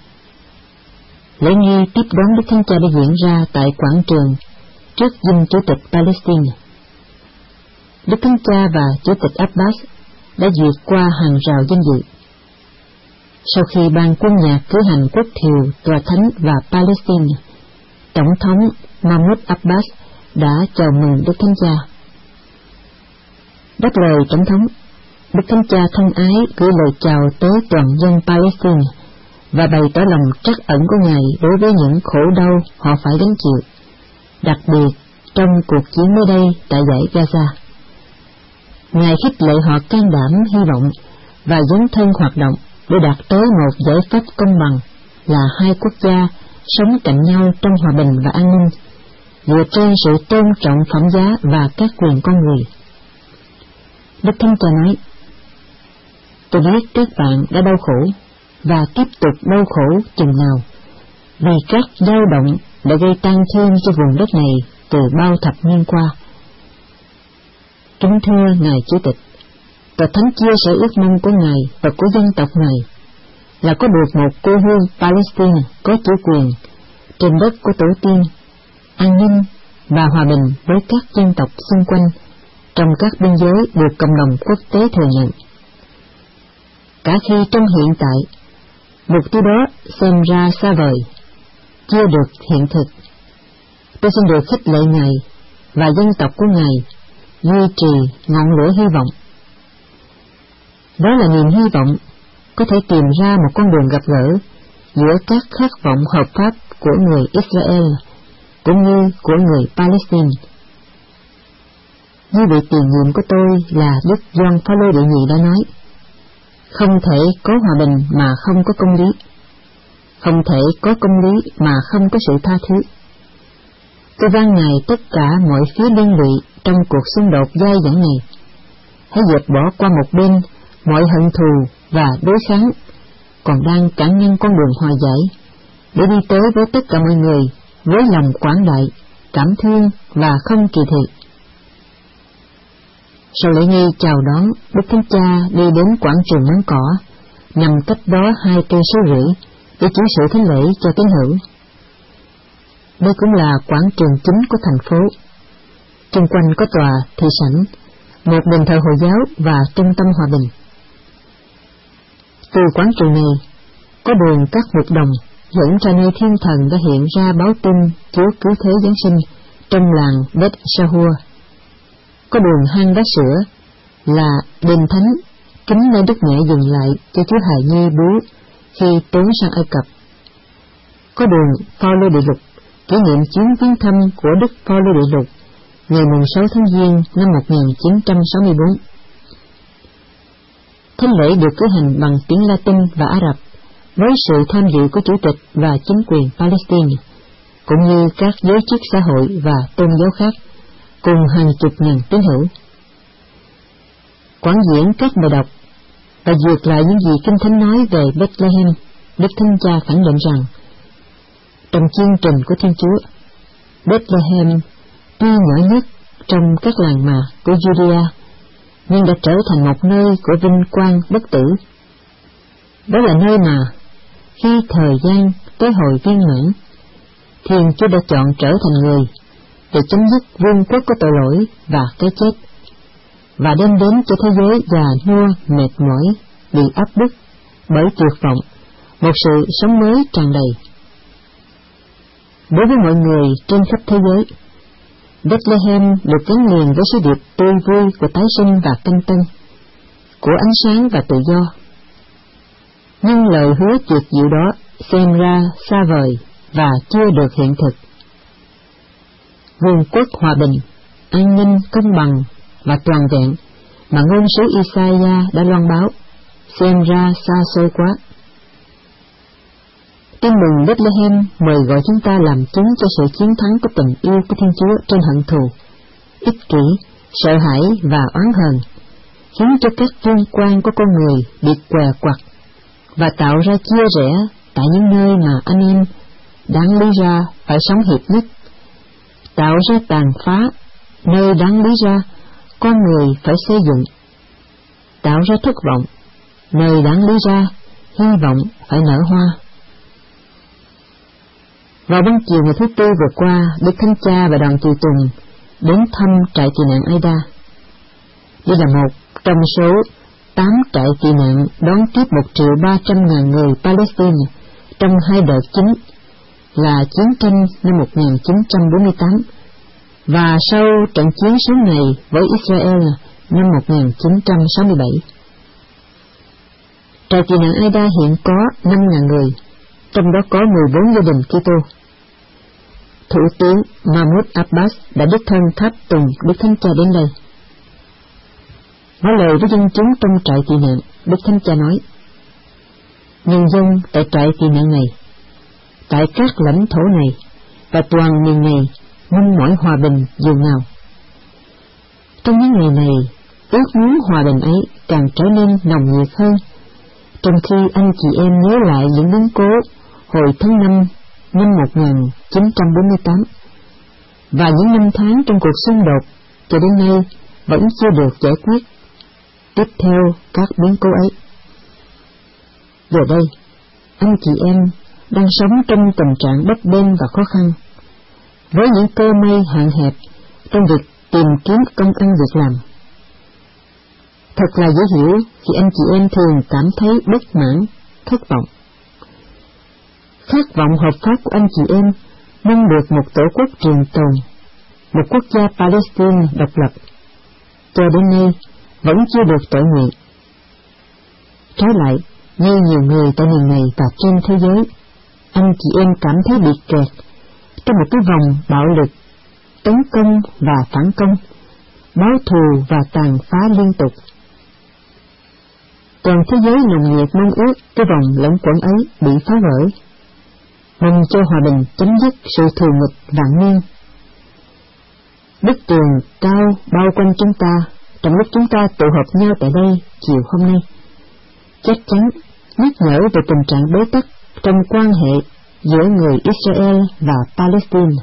Lễ nghi tiếp đón Đức Thánh Cha đã diễn ra tại quảng trường trước dinh Chủ tịch Palestine. Đức Thánh Cha và Chủ tịch Abbas đã vượt qua hàng rào danh dự. Sau khi ban quân nhạc cử hành quốc thiều Tòa Thánh và Palestine, Tổng thống Mahmoud Abbas đã chào mừng Đức Thánh Cha. Đáp lời Tổng thống, Đức Thánh Cha thân ái gửi lời chào tới toàn dân Palestine và bày tỏ lòng trắc ẩn của Ngài đối với những khổ đau họ phải gánh chịu, đặc biệt trong cuộc chiến mới đây tại dải Gaza. Ngài khích lệ họ can đảm hy vọng và dấn thân hoạt động để đạt tới một giải pháp công bằng là hai quốc gia sống cạnh nhau trong hòa bình và an ninh, dựa trên sự tôn trọng phẩm giá và các quyền con người. Đức Thánh Cha nói, tôi biết các bạn đã đau khổ và tiếp tục đau khổ chừng nào, vì các dao động đã gây tang thương cho vùng đất này từ bao thập niên qua. Kính thưa Ngài Chủ tịch, Tòa Thánh chia sẻ ước mong của Ngài và của dân tộc Ngài là có được một quê hương Palestine có chủ quyền trên đất của tổ tiên, an ninh và hòa bình với các dân tộc xung quanh trong các biên giới được cộng đồng quốc tế thừa nhận. Cả khi trong hiện tại, mục tiêu đó xem ra xa vời, chưa được hiện thực, tôi xin được khích lệ Ngài và dân tộc của Ngài duy trì ngọn lửa hy vọng. Đó là niềm hy vọng có thể tìm ra một con đường gặp gỡ giữa các khát vọng hợp pháp của người Israel cũng như của người Palestine. Như vị tiền nhiệm của tôi là Đức Gioan Phaolô đệ nhị đã nói, không thể có hòa bình mà không có công lý, không thể có công lý mà không có sự tha thứ. Tôi van Ngài tất cả mọi phía liên lụy trong cuộc xung đột dai dẳng này, hãy dẹp bỏ qua một bên mọi hận thù và đối kháng còn đang cản ngăn con đường hòa giải, để đi tới với tất cả mọi người với lòng quảng đại, cảm thương và không kỳ thị. Sau lễ nghi chào đón, Đức Thánh Cha đi đến quảng trường nắng cỏ, nằm cách đó 2,5 cây số để chỉ sự thánh lễ cho tín hữu. Đây cũng là quảng trường chính của thành phố. Xung quanh có tòa thị sảnh, một đền thờ Hồi giáo và trung tâm hòa bình. Từ quảng trường này, có đường các mục đồng dẫn ra nơi thiên thần đã hiện ra báo tin Chúa cứu thế Giáng sinh trong làng Beth Sahua. Có đường hang đá sữa là đền thánh kính nơi Đức Mẹ dừng lại cho Chúa hài nhi bú khi trốn sang Ai Cập. Có đường Phaolô Đệ Lục kỷ niệm chuyến viếng thăm của Đức Phaolô Đệ Lục ngày 6 tháng Giêng năm 1964. Thánh lễ được cử hành bằng tiếng Latin và Ả Rập với sự tham dự của Chủ tịch và chính quyền Palestine, cũng như các giới chức xã hội và tôn giáo khác, cùng hàng chục ngàn tín hữu. Quảng diễn các bài đọc và dược lại những gì Kinh Thánh nói về Bethlehem, Đức Thánh Cha khẳng định rằng, trong chương trình của Thiên Chúa, Bethlehem tuy nhỏ nhất trong các làng mạc của Judea, nhưng đã trở thành một nơi của vinh quang bất tử. Đó là nơi mà, khi thời gian tới hồi viên mãn, Thiên Chúa đã chọn trở thành người để chấm dứt vương quốc của tội lỗi và cái chết, và đem đến cho thế giới già nua mệt mỏi, bị áp bức bởi tuyệt vọng, một sự sống mới tràn đầy. Đối với mọi người trên khắp thế giới, Bethlehem được gắn liền với sứ điệp tươi vui của tái sinh và canh tân, của ánh sáng và tự do. Nhưng lời hứa tuyệt diệu đó xem ra xa vời và chưa được hiện thực. Vương quốc hòa bình, an ninh, công bằng và toàn vẹn mà ngôn sứ Isaiah đã loan báo xem ra xa xôi quá. Tin mừng Bethlehem mời gọi chúng ta làm chứng cho sự chiến thắng của tình yêu của Thiên Chúa trên hận thù, ích kỷ, sợ hãi và oán hờn, khiến cho các vinh quang của con người bị què quặt, và tạo ra chia rẽ tại những nơi mà anh em đáng lý ra phải sống hiệp nhất, tạo ra tàn phá nơi đáng lý ra con người phải xây dựng, tạo ra thất vọng nơi đáng lý ra hy vọng phải nở hoa. Vào ban chiều ngày thứ Tư vừa qua, Đức Thánh Cha và đoàn tùy tùng đến thăm trại tị nạn Aida. Đây là một trong số 8 trại tị nạn đón tiếp 1.300.000 người Palestine trong 2 đợt chính là chiến tranh năm 1948 và sau trận chiến số này với Israel năm 1967. Trại tị nạn Aida hiện có 5.000 người, trong đó có 14 gia đình Kitô. Thủ tướng Mahmoud Abbas đã đích thân tháp tùng Đức Thánh Cha đến đây. Nói lời với dân chúng trong trại tị nạn, Đức Thánh Cha nói: nhân dân tại trại tị nạn này, tại các lãnh thổ này và toàn miền này mong mỏi hòa bình dù nào. Trong những ngày này, ước muốn hòa bình ấy càng trở nên nồng nhiệt hơn, trong khi anh chị em nhớ lại những biến cố hồi tháng 5 năm 1948 và những năm tháng trong cuộc xung đột cho đến nay vẫn chưa được giải quyết tiếp theo các biến cố ấy. Giờ đây, anh chị em đang sống trong tình trạng bấp bênh và khó khăn, với những cơ may hạn hẹp trong việc tìm kiếm công ăn việc làm. Thật là dễ hiểu khi anh chị em thường cảm thấy bất mãn, thất vọng. Khát vọng hợp pháp của anh chị em mong được một tổ quốc trường tồn, một quốc gia Palestine độc lập, cho đến nay vẫn chưa được tọa nguyện. Trái lại, như nhiều người tại miền này và trên thế giới, anh chị em cảm thấy bị kẹt trong một cái vòng bạo lực, tấn công và phản công, báo thù và tàn phá liên tục. Toàn thế giới nồng nhiệt mong ước cái vòng lẫn quẩn ấy bị phá vỡ, mong cho hòa bình chấm dứt sự thù nghịch vạn niên. Bức tường cao bao quanh chúng ta trong lúc chúng ta tụ họp nhau tại đây chiều hôm nay chắc chắn nhắc nhở về tình trạng bế tắc trong quan hệ giữa người Israel và Palestine.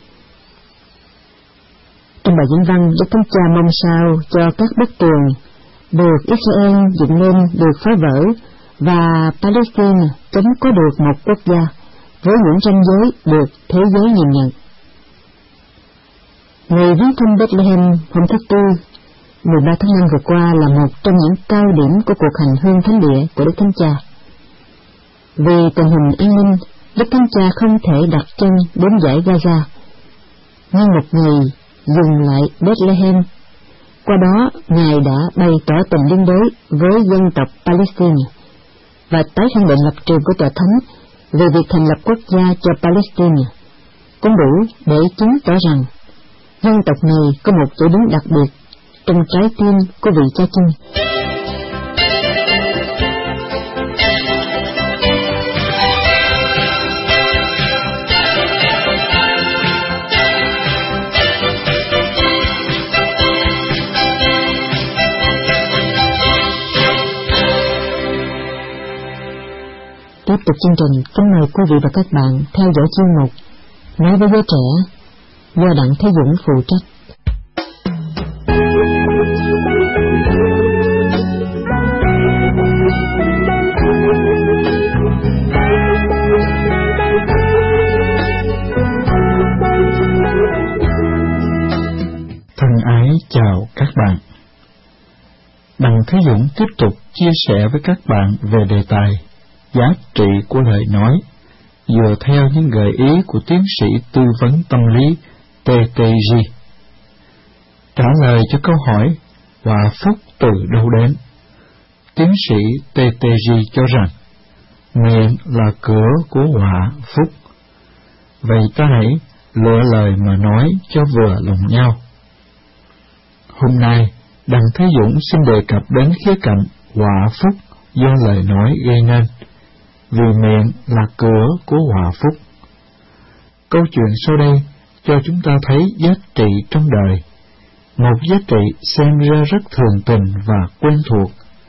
Trong bài diễn văn, Đức Thánh Cha mong sao cho các bức tường được Israel dựng lên được phá vỡ và Palestine sớm có được một quốc gia với những ranh giới được thế giới nhìn nhận. Ngày viếng thăm Bethlehem hôm thứ Tư 13 tháng 5 vừa qua là một trong những cao điểm của cuộc hành hương thánh địa của Đức Thánh Cha. Vì tình hình an ninh, Đức Thánh Cha không thể đặt chân đến dải Gaza, nhưng một ngày dừng lại Bethlehem. Qua đó, Ngài đã bày tỏ tình liên đới với dân tộc Palestine và tái khẳng định lập trường của Tòa Thánh về việc thành lập quốc gia cho Palestine, cũng đủ để chứng tỏ rằng dân tộc này có một chỗ đứng đặc biệt trong trái tim của vị Cha Chung. Tiếp tục chương trình, kính mời quý vị và các bạn theo dõi chuyên mục Nói với giới trẻ do Đặng Thế Dũng phụ trách. Thân ái chào các bạn. Đặng Thế Dũng tiếp tục chia sẻ với các bạn về đề tài giá trị của lời nói, dựa theo những gợi ý của tiến sĩ tư vấn tâm lý TTG. Trả lời cho câu hỏi hòa phúc từ đâu đến, tiến sĩ TTG cho rằng miệng là cửa của hòa phúc. Vậy ta hãy lựa lời mà nói cho vừa lòng nhau. Hôm nay, Đặng Thế Dũng xin đề cập đến khía cạnh hòa phúc do lời nói gây nên, vì miệng là cửa của hòa phúc. Câu chuyện sau đây cho chúng ta thấy giá trị trong đời, một giá trị xem ra rất thường tình và quen thuộc,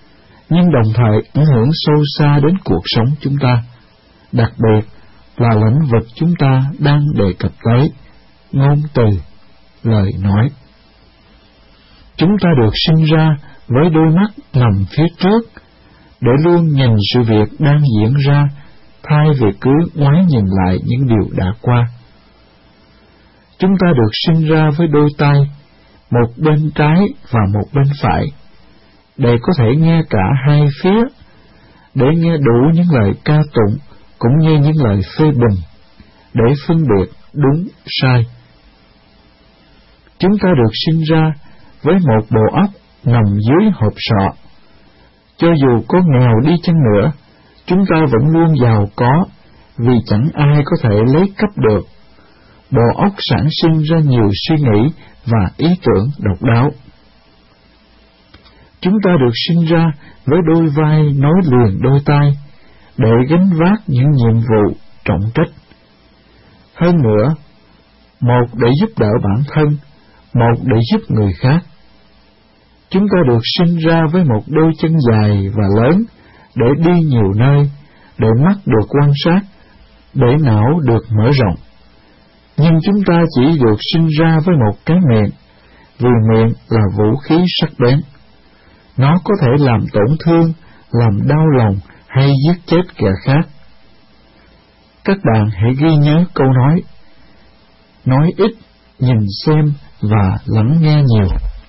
nhưng đồng thời ảnh hưởng sâu xa đến cuộc sống chúng ta, đặc biệt là lĩnh vực chúng ta đang đề cập tới, ngôn từ, lời nói. Chúng ta được sinh ra với đôi mắt nằm phía trước, để luôn nhìn sự việc đang diễn ra, thay vì cứ ngoái nhìn lại những điều đã qua. Chúng ta được sinh ra với đôi tai, một bên trái và một bên phải, để có thể nghe cả hai phía, để nghe đủ những lời ca tụng cũng như những lời phê bình, để phân biệt đúng sai. Chúng ta được sinh ra với một bộ óc nằm dưới hộp sọ. Cho dù có nghèo đi chăng nữa, chúng ta vẫn luôn giàu có, vì chẳng ai có thể lấy cắp được. Bộ óc sản sinh ra nhiều suy nghĩ và ý tưởng độc đáo. Chúng ta được sinh ra với đôi vai nối liền đôi tai, để gánh vác những nhiệm vụ trọng trách. Hơn nữa, một để giúp đỡ bản thân, một để giúp người khác. Chúng ta được sinh ra với một đôi chân dài và lớn, để đi nhiều nơi, để mắt được quan sát, để não được mở rộng. Nhưng chúng ta chỉ được sinh ra với một cái miệng, vì miệng là vũ khí sắc bén. Nó có thể làm tổn thương, làm đau lòng hay giết chết kẻ khác. Các bạn hãy ghi nhớ câu nói ít, nhìn xem và lắng nghe nhiều.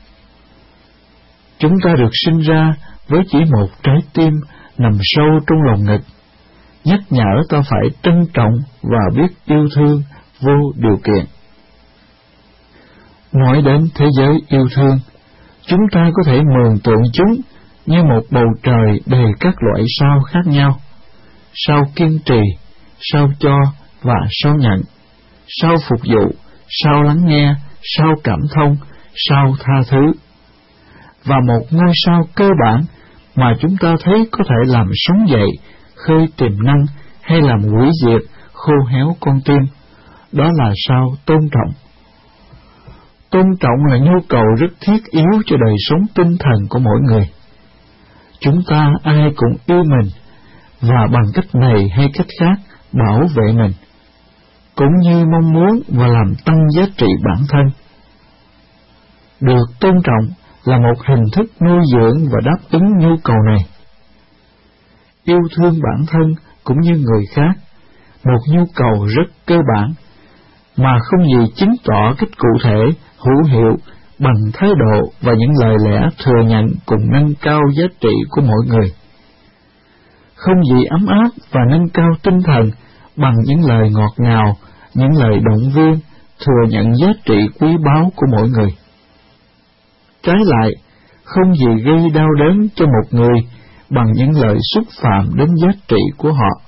Chúng ta được sinh ra với chỉ một trái tim nằm sâu trong lòng ngực, nhắc nhở ta phải trân trọng và biết yêu thương vô điều kiện. Nói đến thế giới yêu thương, chúng ta có thể mường tượng chúng như một bầu trời đầy các loại sao khác nhau: sao kiên trì, sao cho và sao nhận, sao phục vụ, sao lắng nghe, sao cảm thông, sao tha thứ. Và một ngôi sao cơ bản mà chúng ta thấy có thể làm sống dậy, khơi tiềm năng hay làm hủy diệt, khô héo con tim, đó là sao tôn trọng. Tôn trọng là nhu cầu rất thiết yếu cho đời sống tinh thần của mỗi người. Chúng ta ai cũng yêu mình, và bằng cách này hay cách khác bảo vệ mình, cũng như mong muốn và làm tăng giá trị bản thân. Được tôn trọng là một hình thức nuôi dưỡng và đáp ứng nhu cầu này. Yêu thương bản thân cũng như người khác, một nhu cầu rất cơ bản, mà không gì chứng tỏ cách cụ thể, hữu hiệu bằng thái độ và những lời lẽ thừa nhận cùng nâng cao giá trị của mỗi người. Không gì ấm áp và nâng cao tinh thần bằng những lời ngọt ngào, những lời động viên, thừa nhận giá trị quý báu của mỗi người. Trái lại, không gì gây đau đớn cho một người bằng những lời xúc phạm đến giá trị của họ.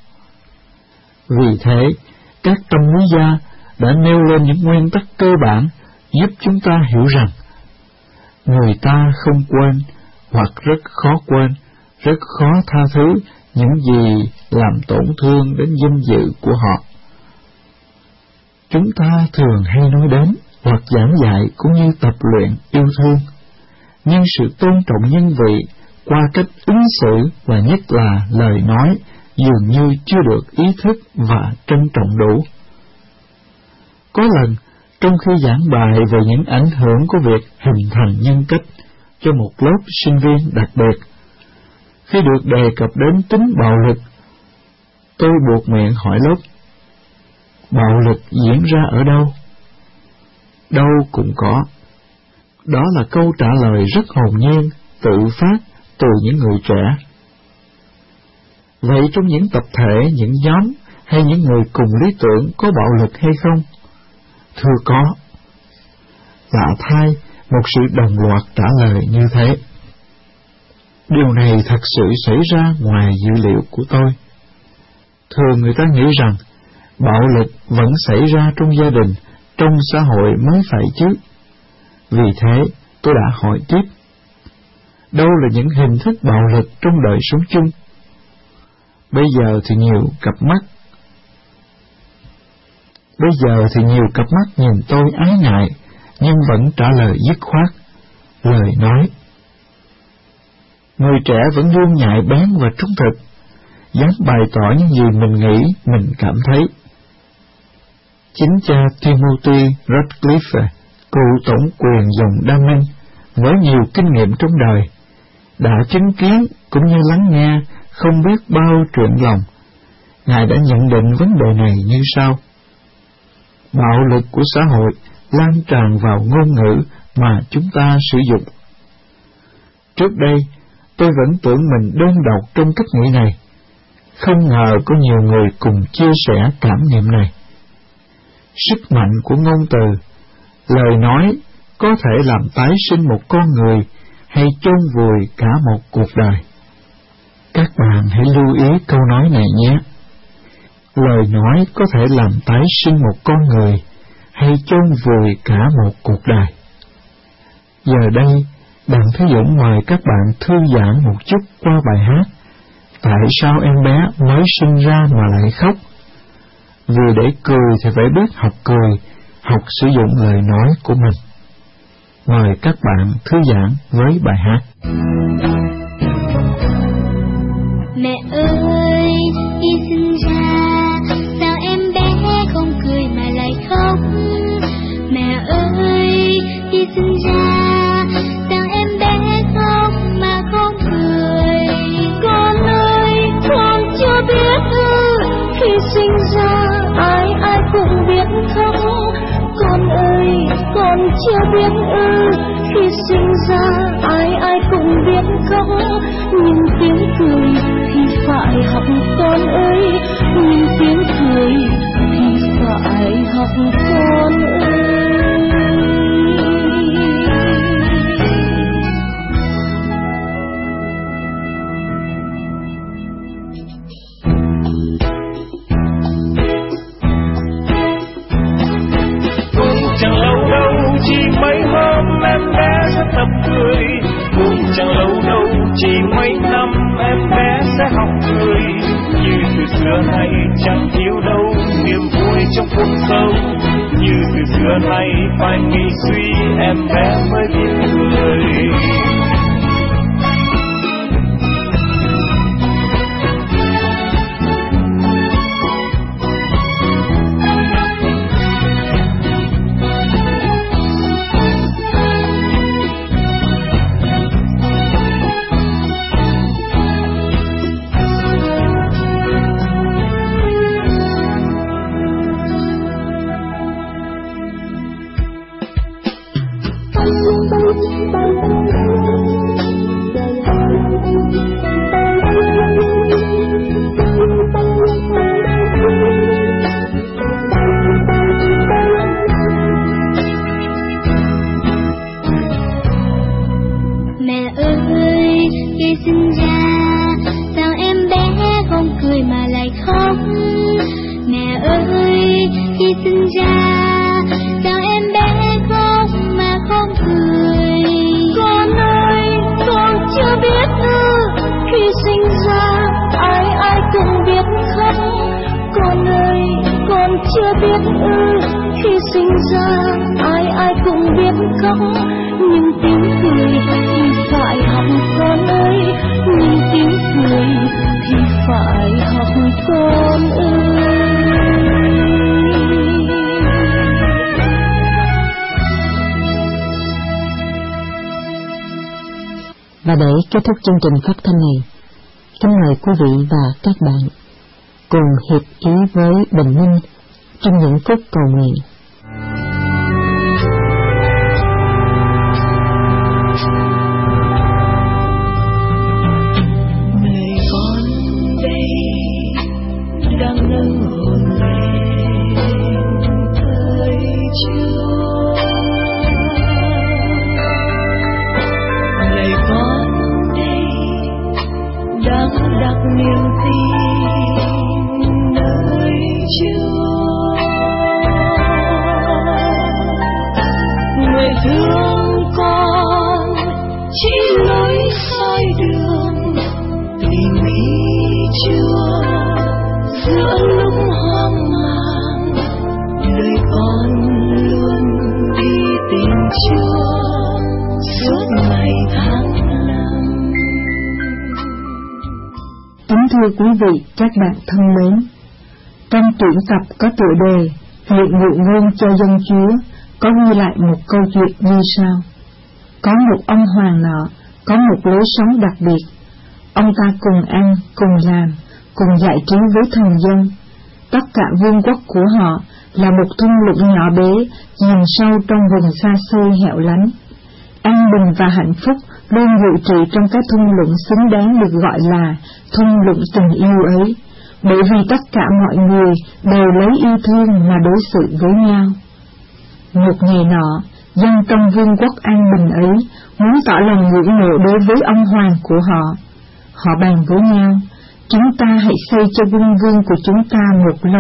Vì thế, các tâm lý gia đã nêu lên những nguyên tắc cơ bản giúp chúng ta hiểu rằng người ta không quên hoặc rất khó quên, rất khó tha thứ những gì làm tổn thương đến danh dự của họ. Chúng ta thường hay nói đến hoặc giảng dạy cũng như tập luyện yêu thương, nhưng sự tôn trọng nhân vị qua cách ứng xử và nhất là lời nói dường như chưa được ý thức và trân trọng đủ. Có lần, trong khi giảng bài về những ảnh hưởng của việc hình thành nhân cách cho một lớp sinh viên đặc biệt, khi được đề cập đến tính bạo lực, tôi buộc miệng hỏi lớp: bạo lực diễn ra ở đâu? Đâu cũng có. Đó là câu trả lời rất hồn nhiên, tự phát từ những người trẻ. Vậy trong những tập thể, những nhóm hay những người cùng lý tưởng có bạo lực hay không? Thưa có. Lạ thay, một sự đồng loạt trả lời như thế. Điều này thật sự xảy ra ngoài dữ liệu của tôi. Thường người ta nghĩ rằng bạo lực vẫn xảy ra trong gia đình, trong xã hội mới phải chứ. Vì thế, tôi đã hỏi tiếp: đâu là những hình thức bạo lực trong đời sống chung? Bây giờ thì nhiều cặp mắt nhìn tôi ái ngại, nhưng vẫn trả lời dứt khoát. Lời nói: Người trẻ vẫn luôn nhạy bén và trung thực, dám bày tỏ những gì mình nghĩ, mình cảm thấy. Chính cha Timothy Radcliffe, cựu tổng quyền dòng Đa Minh, với nhiều kinh nghiệm trong đời, đã chứng kiến cũng như lắng nghe không biết bao chuyện lòng. Ngài đã nhận định vấn đề này như sau: bạo lực của xã hội lan tràn vào ngôn ngữ mà chúng ta sử dụng. Trước đây, tôi vẫn tưởng mình đơn độc trong cách nghĩ này, không ngờ có nhiều người cùng chia sẻ cảm niệm này. Sức mạnh của ngôn từ, lời nói có thể làm tái sinh một con người hay chôn vùi cả một cuộc đời. Các bạn hãy lưu ý câu nói này nhé. Lời nói có thể làm tái sinh một con người hay chôn vùi cả một cuộc đời. Giờ đây, Đặng Thế Dũng mời các bạn thư giãn một chút qua bài hát Tại sao em bé mới sinh ra mà lại khóc? Vì để cười thì phải biết học cười, học sử dụng lời nói của mình. Mời các bạn thư giãn với bài hát. Mẹ ơi, khi sinh ra, sao em bé không cười mà lại khóc? Mẹ ơi, khi sinh ra, sao em bé khóc mà không cười? Con ơi, con chưa biết khi sinh ra ai cũng biết khóc. Con ơi, con chưa biết khi sinh ra ai cũng biết khóc. Nhưng tiếng cười thì phải học con ơi, nhưng tiếng cười thì phải học con ơi. Chẳng lâu đâu, chỉ mấy hôm em bé sẽ tập cười. Cũng chẳng lâu đâu, chỉ mấy năm em bé sẽ học cười. Như từ xưa nay chẳng thiếu đâu niềm vui trong cuộc sống. Như từ xưa nay phải nghĩ suy em bé mới biết cười. Và để kết thúc chương trình phát thanh này, kính mời quý vị và các bạn cùng hiệp ý với Bình Minh trong những phút cầu nguyện. Người con đây đang nâng hồn lên tới Chúa. Người con đây đang đặt niềm tin nơi Chúa. thưa quý vị, các bạn thân mến, trong tuyển tập có tựa đề Việc ngụ ngôn cho dân Chúa, có ghi lại một câu chuyện như sau. Có một ông hoàng nọ, có một lối sống đặc biệt. Ông ta cùng ăn, cùng làm, cùng giải trí với thần dân. Tất cả vương quốc của họ là một thung lũng nhỏ bé, chìm sâu trong vùng xa xôi hẻo lánh. An bình và hạnh phúc luôn ngự trị trong cái thung lũng xứng đáng được gọi là thung lũng tình yêu ấy, bởi vì tất cả mọi người đều lấy yêu thương mà đối xử với nhau. Một ngày nọ, dân trong vương quốc an bình ấy muốn tỏ lòng ngưỡng mộ đối với ông hoàng của họ. Họ bàn với nhau, chúng ta hãy xây cho quân vương của chúng ta một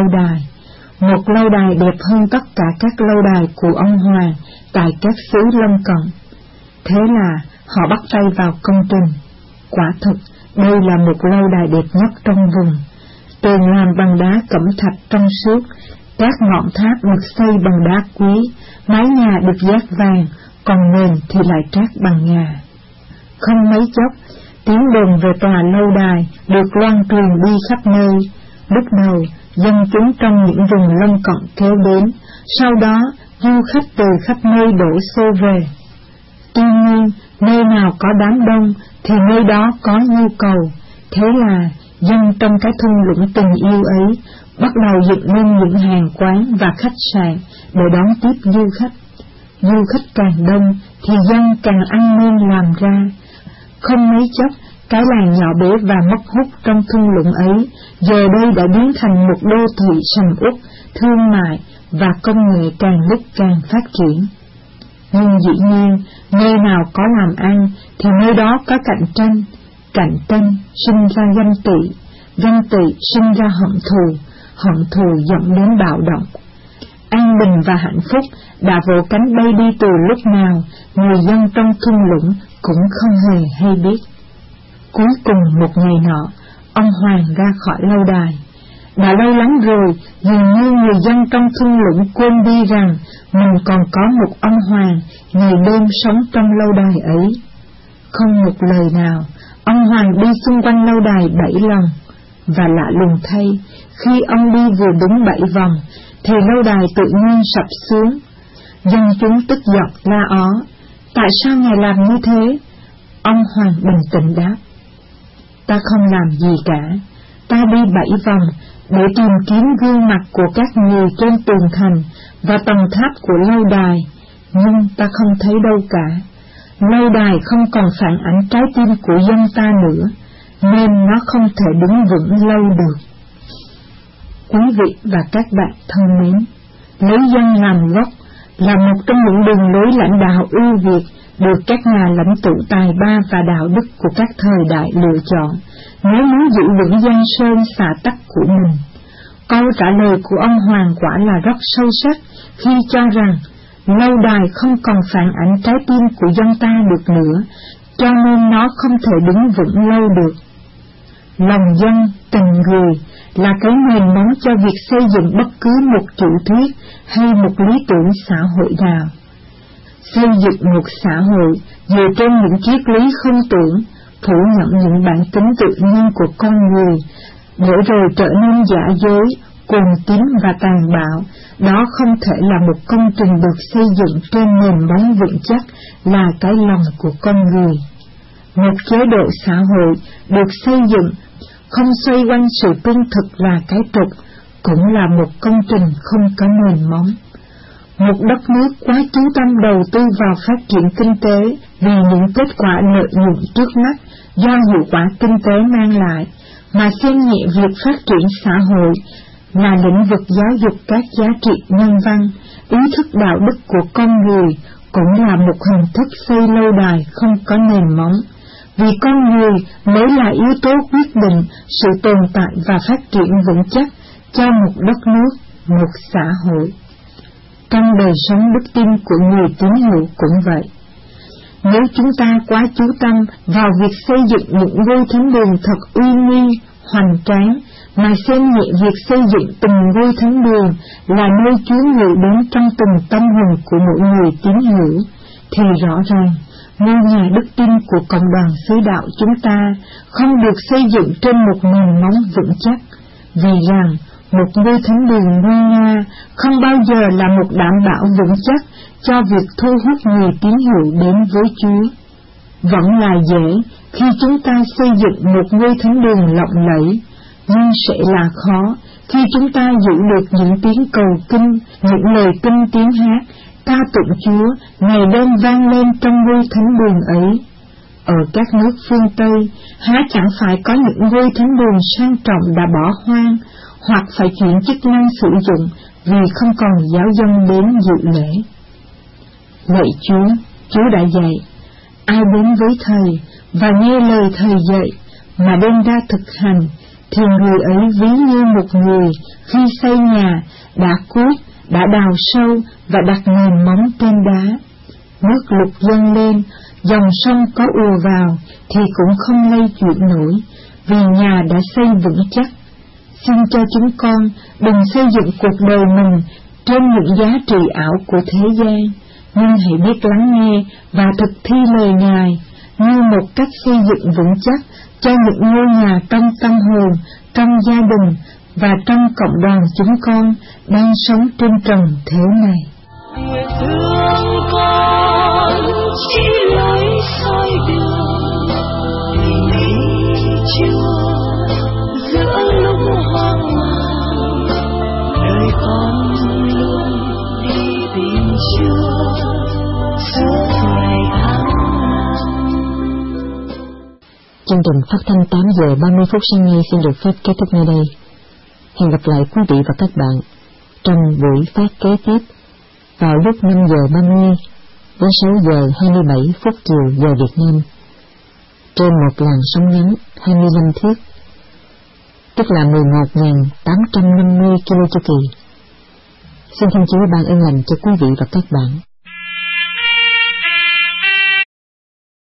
lâu đài đẹp hơn tất cả các lâu đài của ông hoàng tại các xứ lân cận. Thế là họ bắt tay vào công trình. Quả thực, đây là một lâu đài đẹp nhất trong vùng. Tường làm bằng đá cẩm thạch trong suốt, các ngọn tháp được xây bằng đá quý, mái nhà được dát vàng, còn nền thì lại trát bằng ngà. Không mấy chốc, tiếng đồn về tòa lâu đài được loan truyền đi khắp nơi. Lúc đầu, dân chúng trong những vùng lân cận kéo đến, sau đó du khách từ khắp nơi đổ xô về. Tuy nhiên, nơi nào có đám đông thì nơi đó có nhu cầu, thế là dân trong cái thung lũng tình yêu ấy bắt đầu dựng nên những hàng quán và khách sạn để đón tiếp du khách. Du khách càng đông thì dân càng ăn nên làm ra. Không mấy chốc, cái làng nhỏ bé và mất hút trong thung lũng ấy giờ đây đã biến thành một đô thị sầm uất, thương mại và công nghệ càng lúc càng phát triển. Nhưng dĩ nhiên, nơi nào có làm ăn thì nơi đó có cạnh tranh sinh ra ganh tị sinh ra hận thù dẫn đến bạo động. An bình và hạnh phúc đã vỗ cánh bay đi từ lúc nào, người dân trong thung lũng cũng không hề hay biết. Cuối cùng một ngày nọ, ông hoàng ra khỏi lâu đài. Đã lâu lắm rồi, dường như người dân trong thung lũng quên đi rằng mình còn có một ông hoàng ngày đêm sống trong lâu đài ấy. Không một lời nào, ông hoàng đi xung quanh lâu đài 7 lần, và lạ lùng thay, khi ông đi vừa đúng 7 vòng, thì lâu đài tự nhiên sập xuống. Dân chúng tức giận la ó, tại sao ngài làm như thế? Ông hoàng bình tĩnh đáp, ta không làm gì cả, ta đi 7 vòng để tìm kiếm gương mặt của các người trên tường thành và tầng tháp của lâu đài, nhưng ta không thấy đâu cả. Lâu đài không còn phản ánh trái tim của dân ta nữa, nên nó không thể đứng vững lâu được. Quý vị và các bạn thân mến, lấy dân làm gốc là một trong những đường lối lãnh đạo ưu việt được các nhà lãnh tụ tài ba và đạo đức của các thời đại lựa chọn nếu muốn giữ vững giang sơn xã tắc của mình. Câu trả lời của ông hoàng quả là rất sâu sắc khi cho rằng lâu đài không còn phản ánh trái tim của dân ta được nữa, cho nên nó không thể đứng vững lâu được. Lòng dân, tình người là cái nền móng cho việc xây dựng bất cứ một chủ thuyết hay một lý tưởng xã hội nào. Xây dựng một xã hội dựa trên những triết lý không tưởng, phủ nhận những bản tính tự nhiên của con người, để rồi trở nên giả dối, cuồng tín và tàn bạo, đó không thể là một công trình được xây dựng trên nền móng vững chắc là cái lòng của con người. Một chế độ xã hội được xây dựng không xoay quanh sự trung thực là cái trục, cũng là một công trình không có nền móng. Một đất nước quá chú tâm đầu tư vào phát triển kinh tế vì những kết quả lợi nhuận trước mắt do hiệu quả kinh tế mang lại, mà xem nhẹ việc phát triển xã hội là lĩnh vực giáo dục các giá trị nhân văn, ý thức đạo đức của con người, cũng là một hình thức xây lâu đài không có nền móng, vì con người mới là yếu tố quyết định sự tồn tại và phát triển vững chắc cho một đất nước, một xã hội. Trong đời sống đức tin của người tín hữu cũng vậy. Nếu chúng ta quá chú tâm vào việc xây dựng những ngôi thánh đường thật uy nghi, hoành tráng, mà xem nhẹ việc xây dựng từng ngôi thánh đường là nơi Chúa ngự đến trong từng tâm hồn của mỗi người tín hữu, thì rõ ràng ngôi nhà đức tin của cộng đoàn xứ đạo chúng ta không được xây dựng trên một nền móng vững chắc, vì rằng một ngôi thánh đường nguy nga không bao giờ là một đảm bảo vững chắc cho việc thu hút người tín hữu đến với Chúa. Vẫn là dễ khi chúng ta xây dựng một ngôi thánh đường lộng lẫy, nhưng sẽ là khó khi chúng ta giữ được những tiếng cầu kinh, những lời kinh tiếng hát, ca tụng Chúa ngày đêm vang lên trong ngôi thánh đường ấy. Ở các nước phương Tây, há chẳng phải có những ngôi thánh đường sang trọng đã bỏ hoang, hoặc phải chuyển chức năng sử dụng vì không còn giáo dân đến dự lễ. Lạy Chúa, Chúa đã dạy, ai đến với Thầy và nghe lời Thầy dạy mà đem ra thực hành, thì người ấy ví như một người khi xây nhà đã cuốc, đã đào sâu và đặt nền móng trên đá. Nước lụt dâng lên, dòng sông có ùa vào thì cũng không lay chuyển nổi, vì nhà đã xây vững chắc. Xin cho chúng con đừng xây dựng cuộc đời mình trên những giá trị ảo của thế gian, nhưng hãy biết lắng nghe và thực thi lời Ngài như một cách xây dựng vững chắc cho những ngôi nhà trong tâm hồn, trong gia đình và trong cộng đoàn chúng con đang sống trên trần thế này. Nguyện thương con chỉ lối soi đường đi Chúa giữa lúc hoang mang, đời con luôn đi tìm Chúa suốt ngày tháng. Chương trình phát thanh 8 giờ 30 phút sáng nay xin được phép kết thúc nơi đây. Hẹn gặp lại quý vị và các bạn trong buổi phát kế tiếp vào lúc 5 giờ 30 đến 6 giờ 27 phút chiều giờ Việt Nam trên một làn sóng ngắn 25 thước, tức là 11.850 km chu kỳ. Xin Thiên Chúa ban ơn lành cho quý vị và các bạn.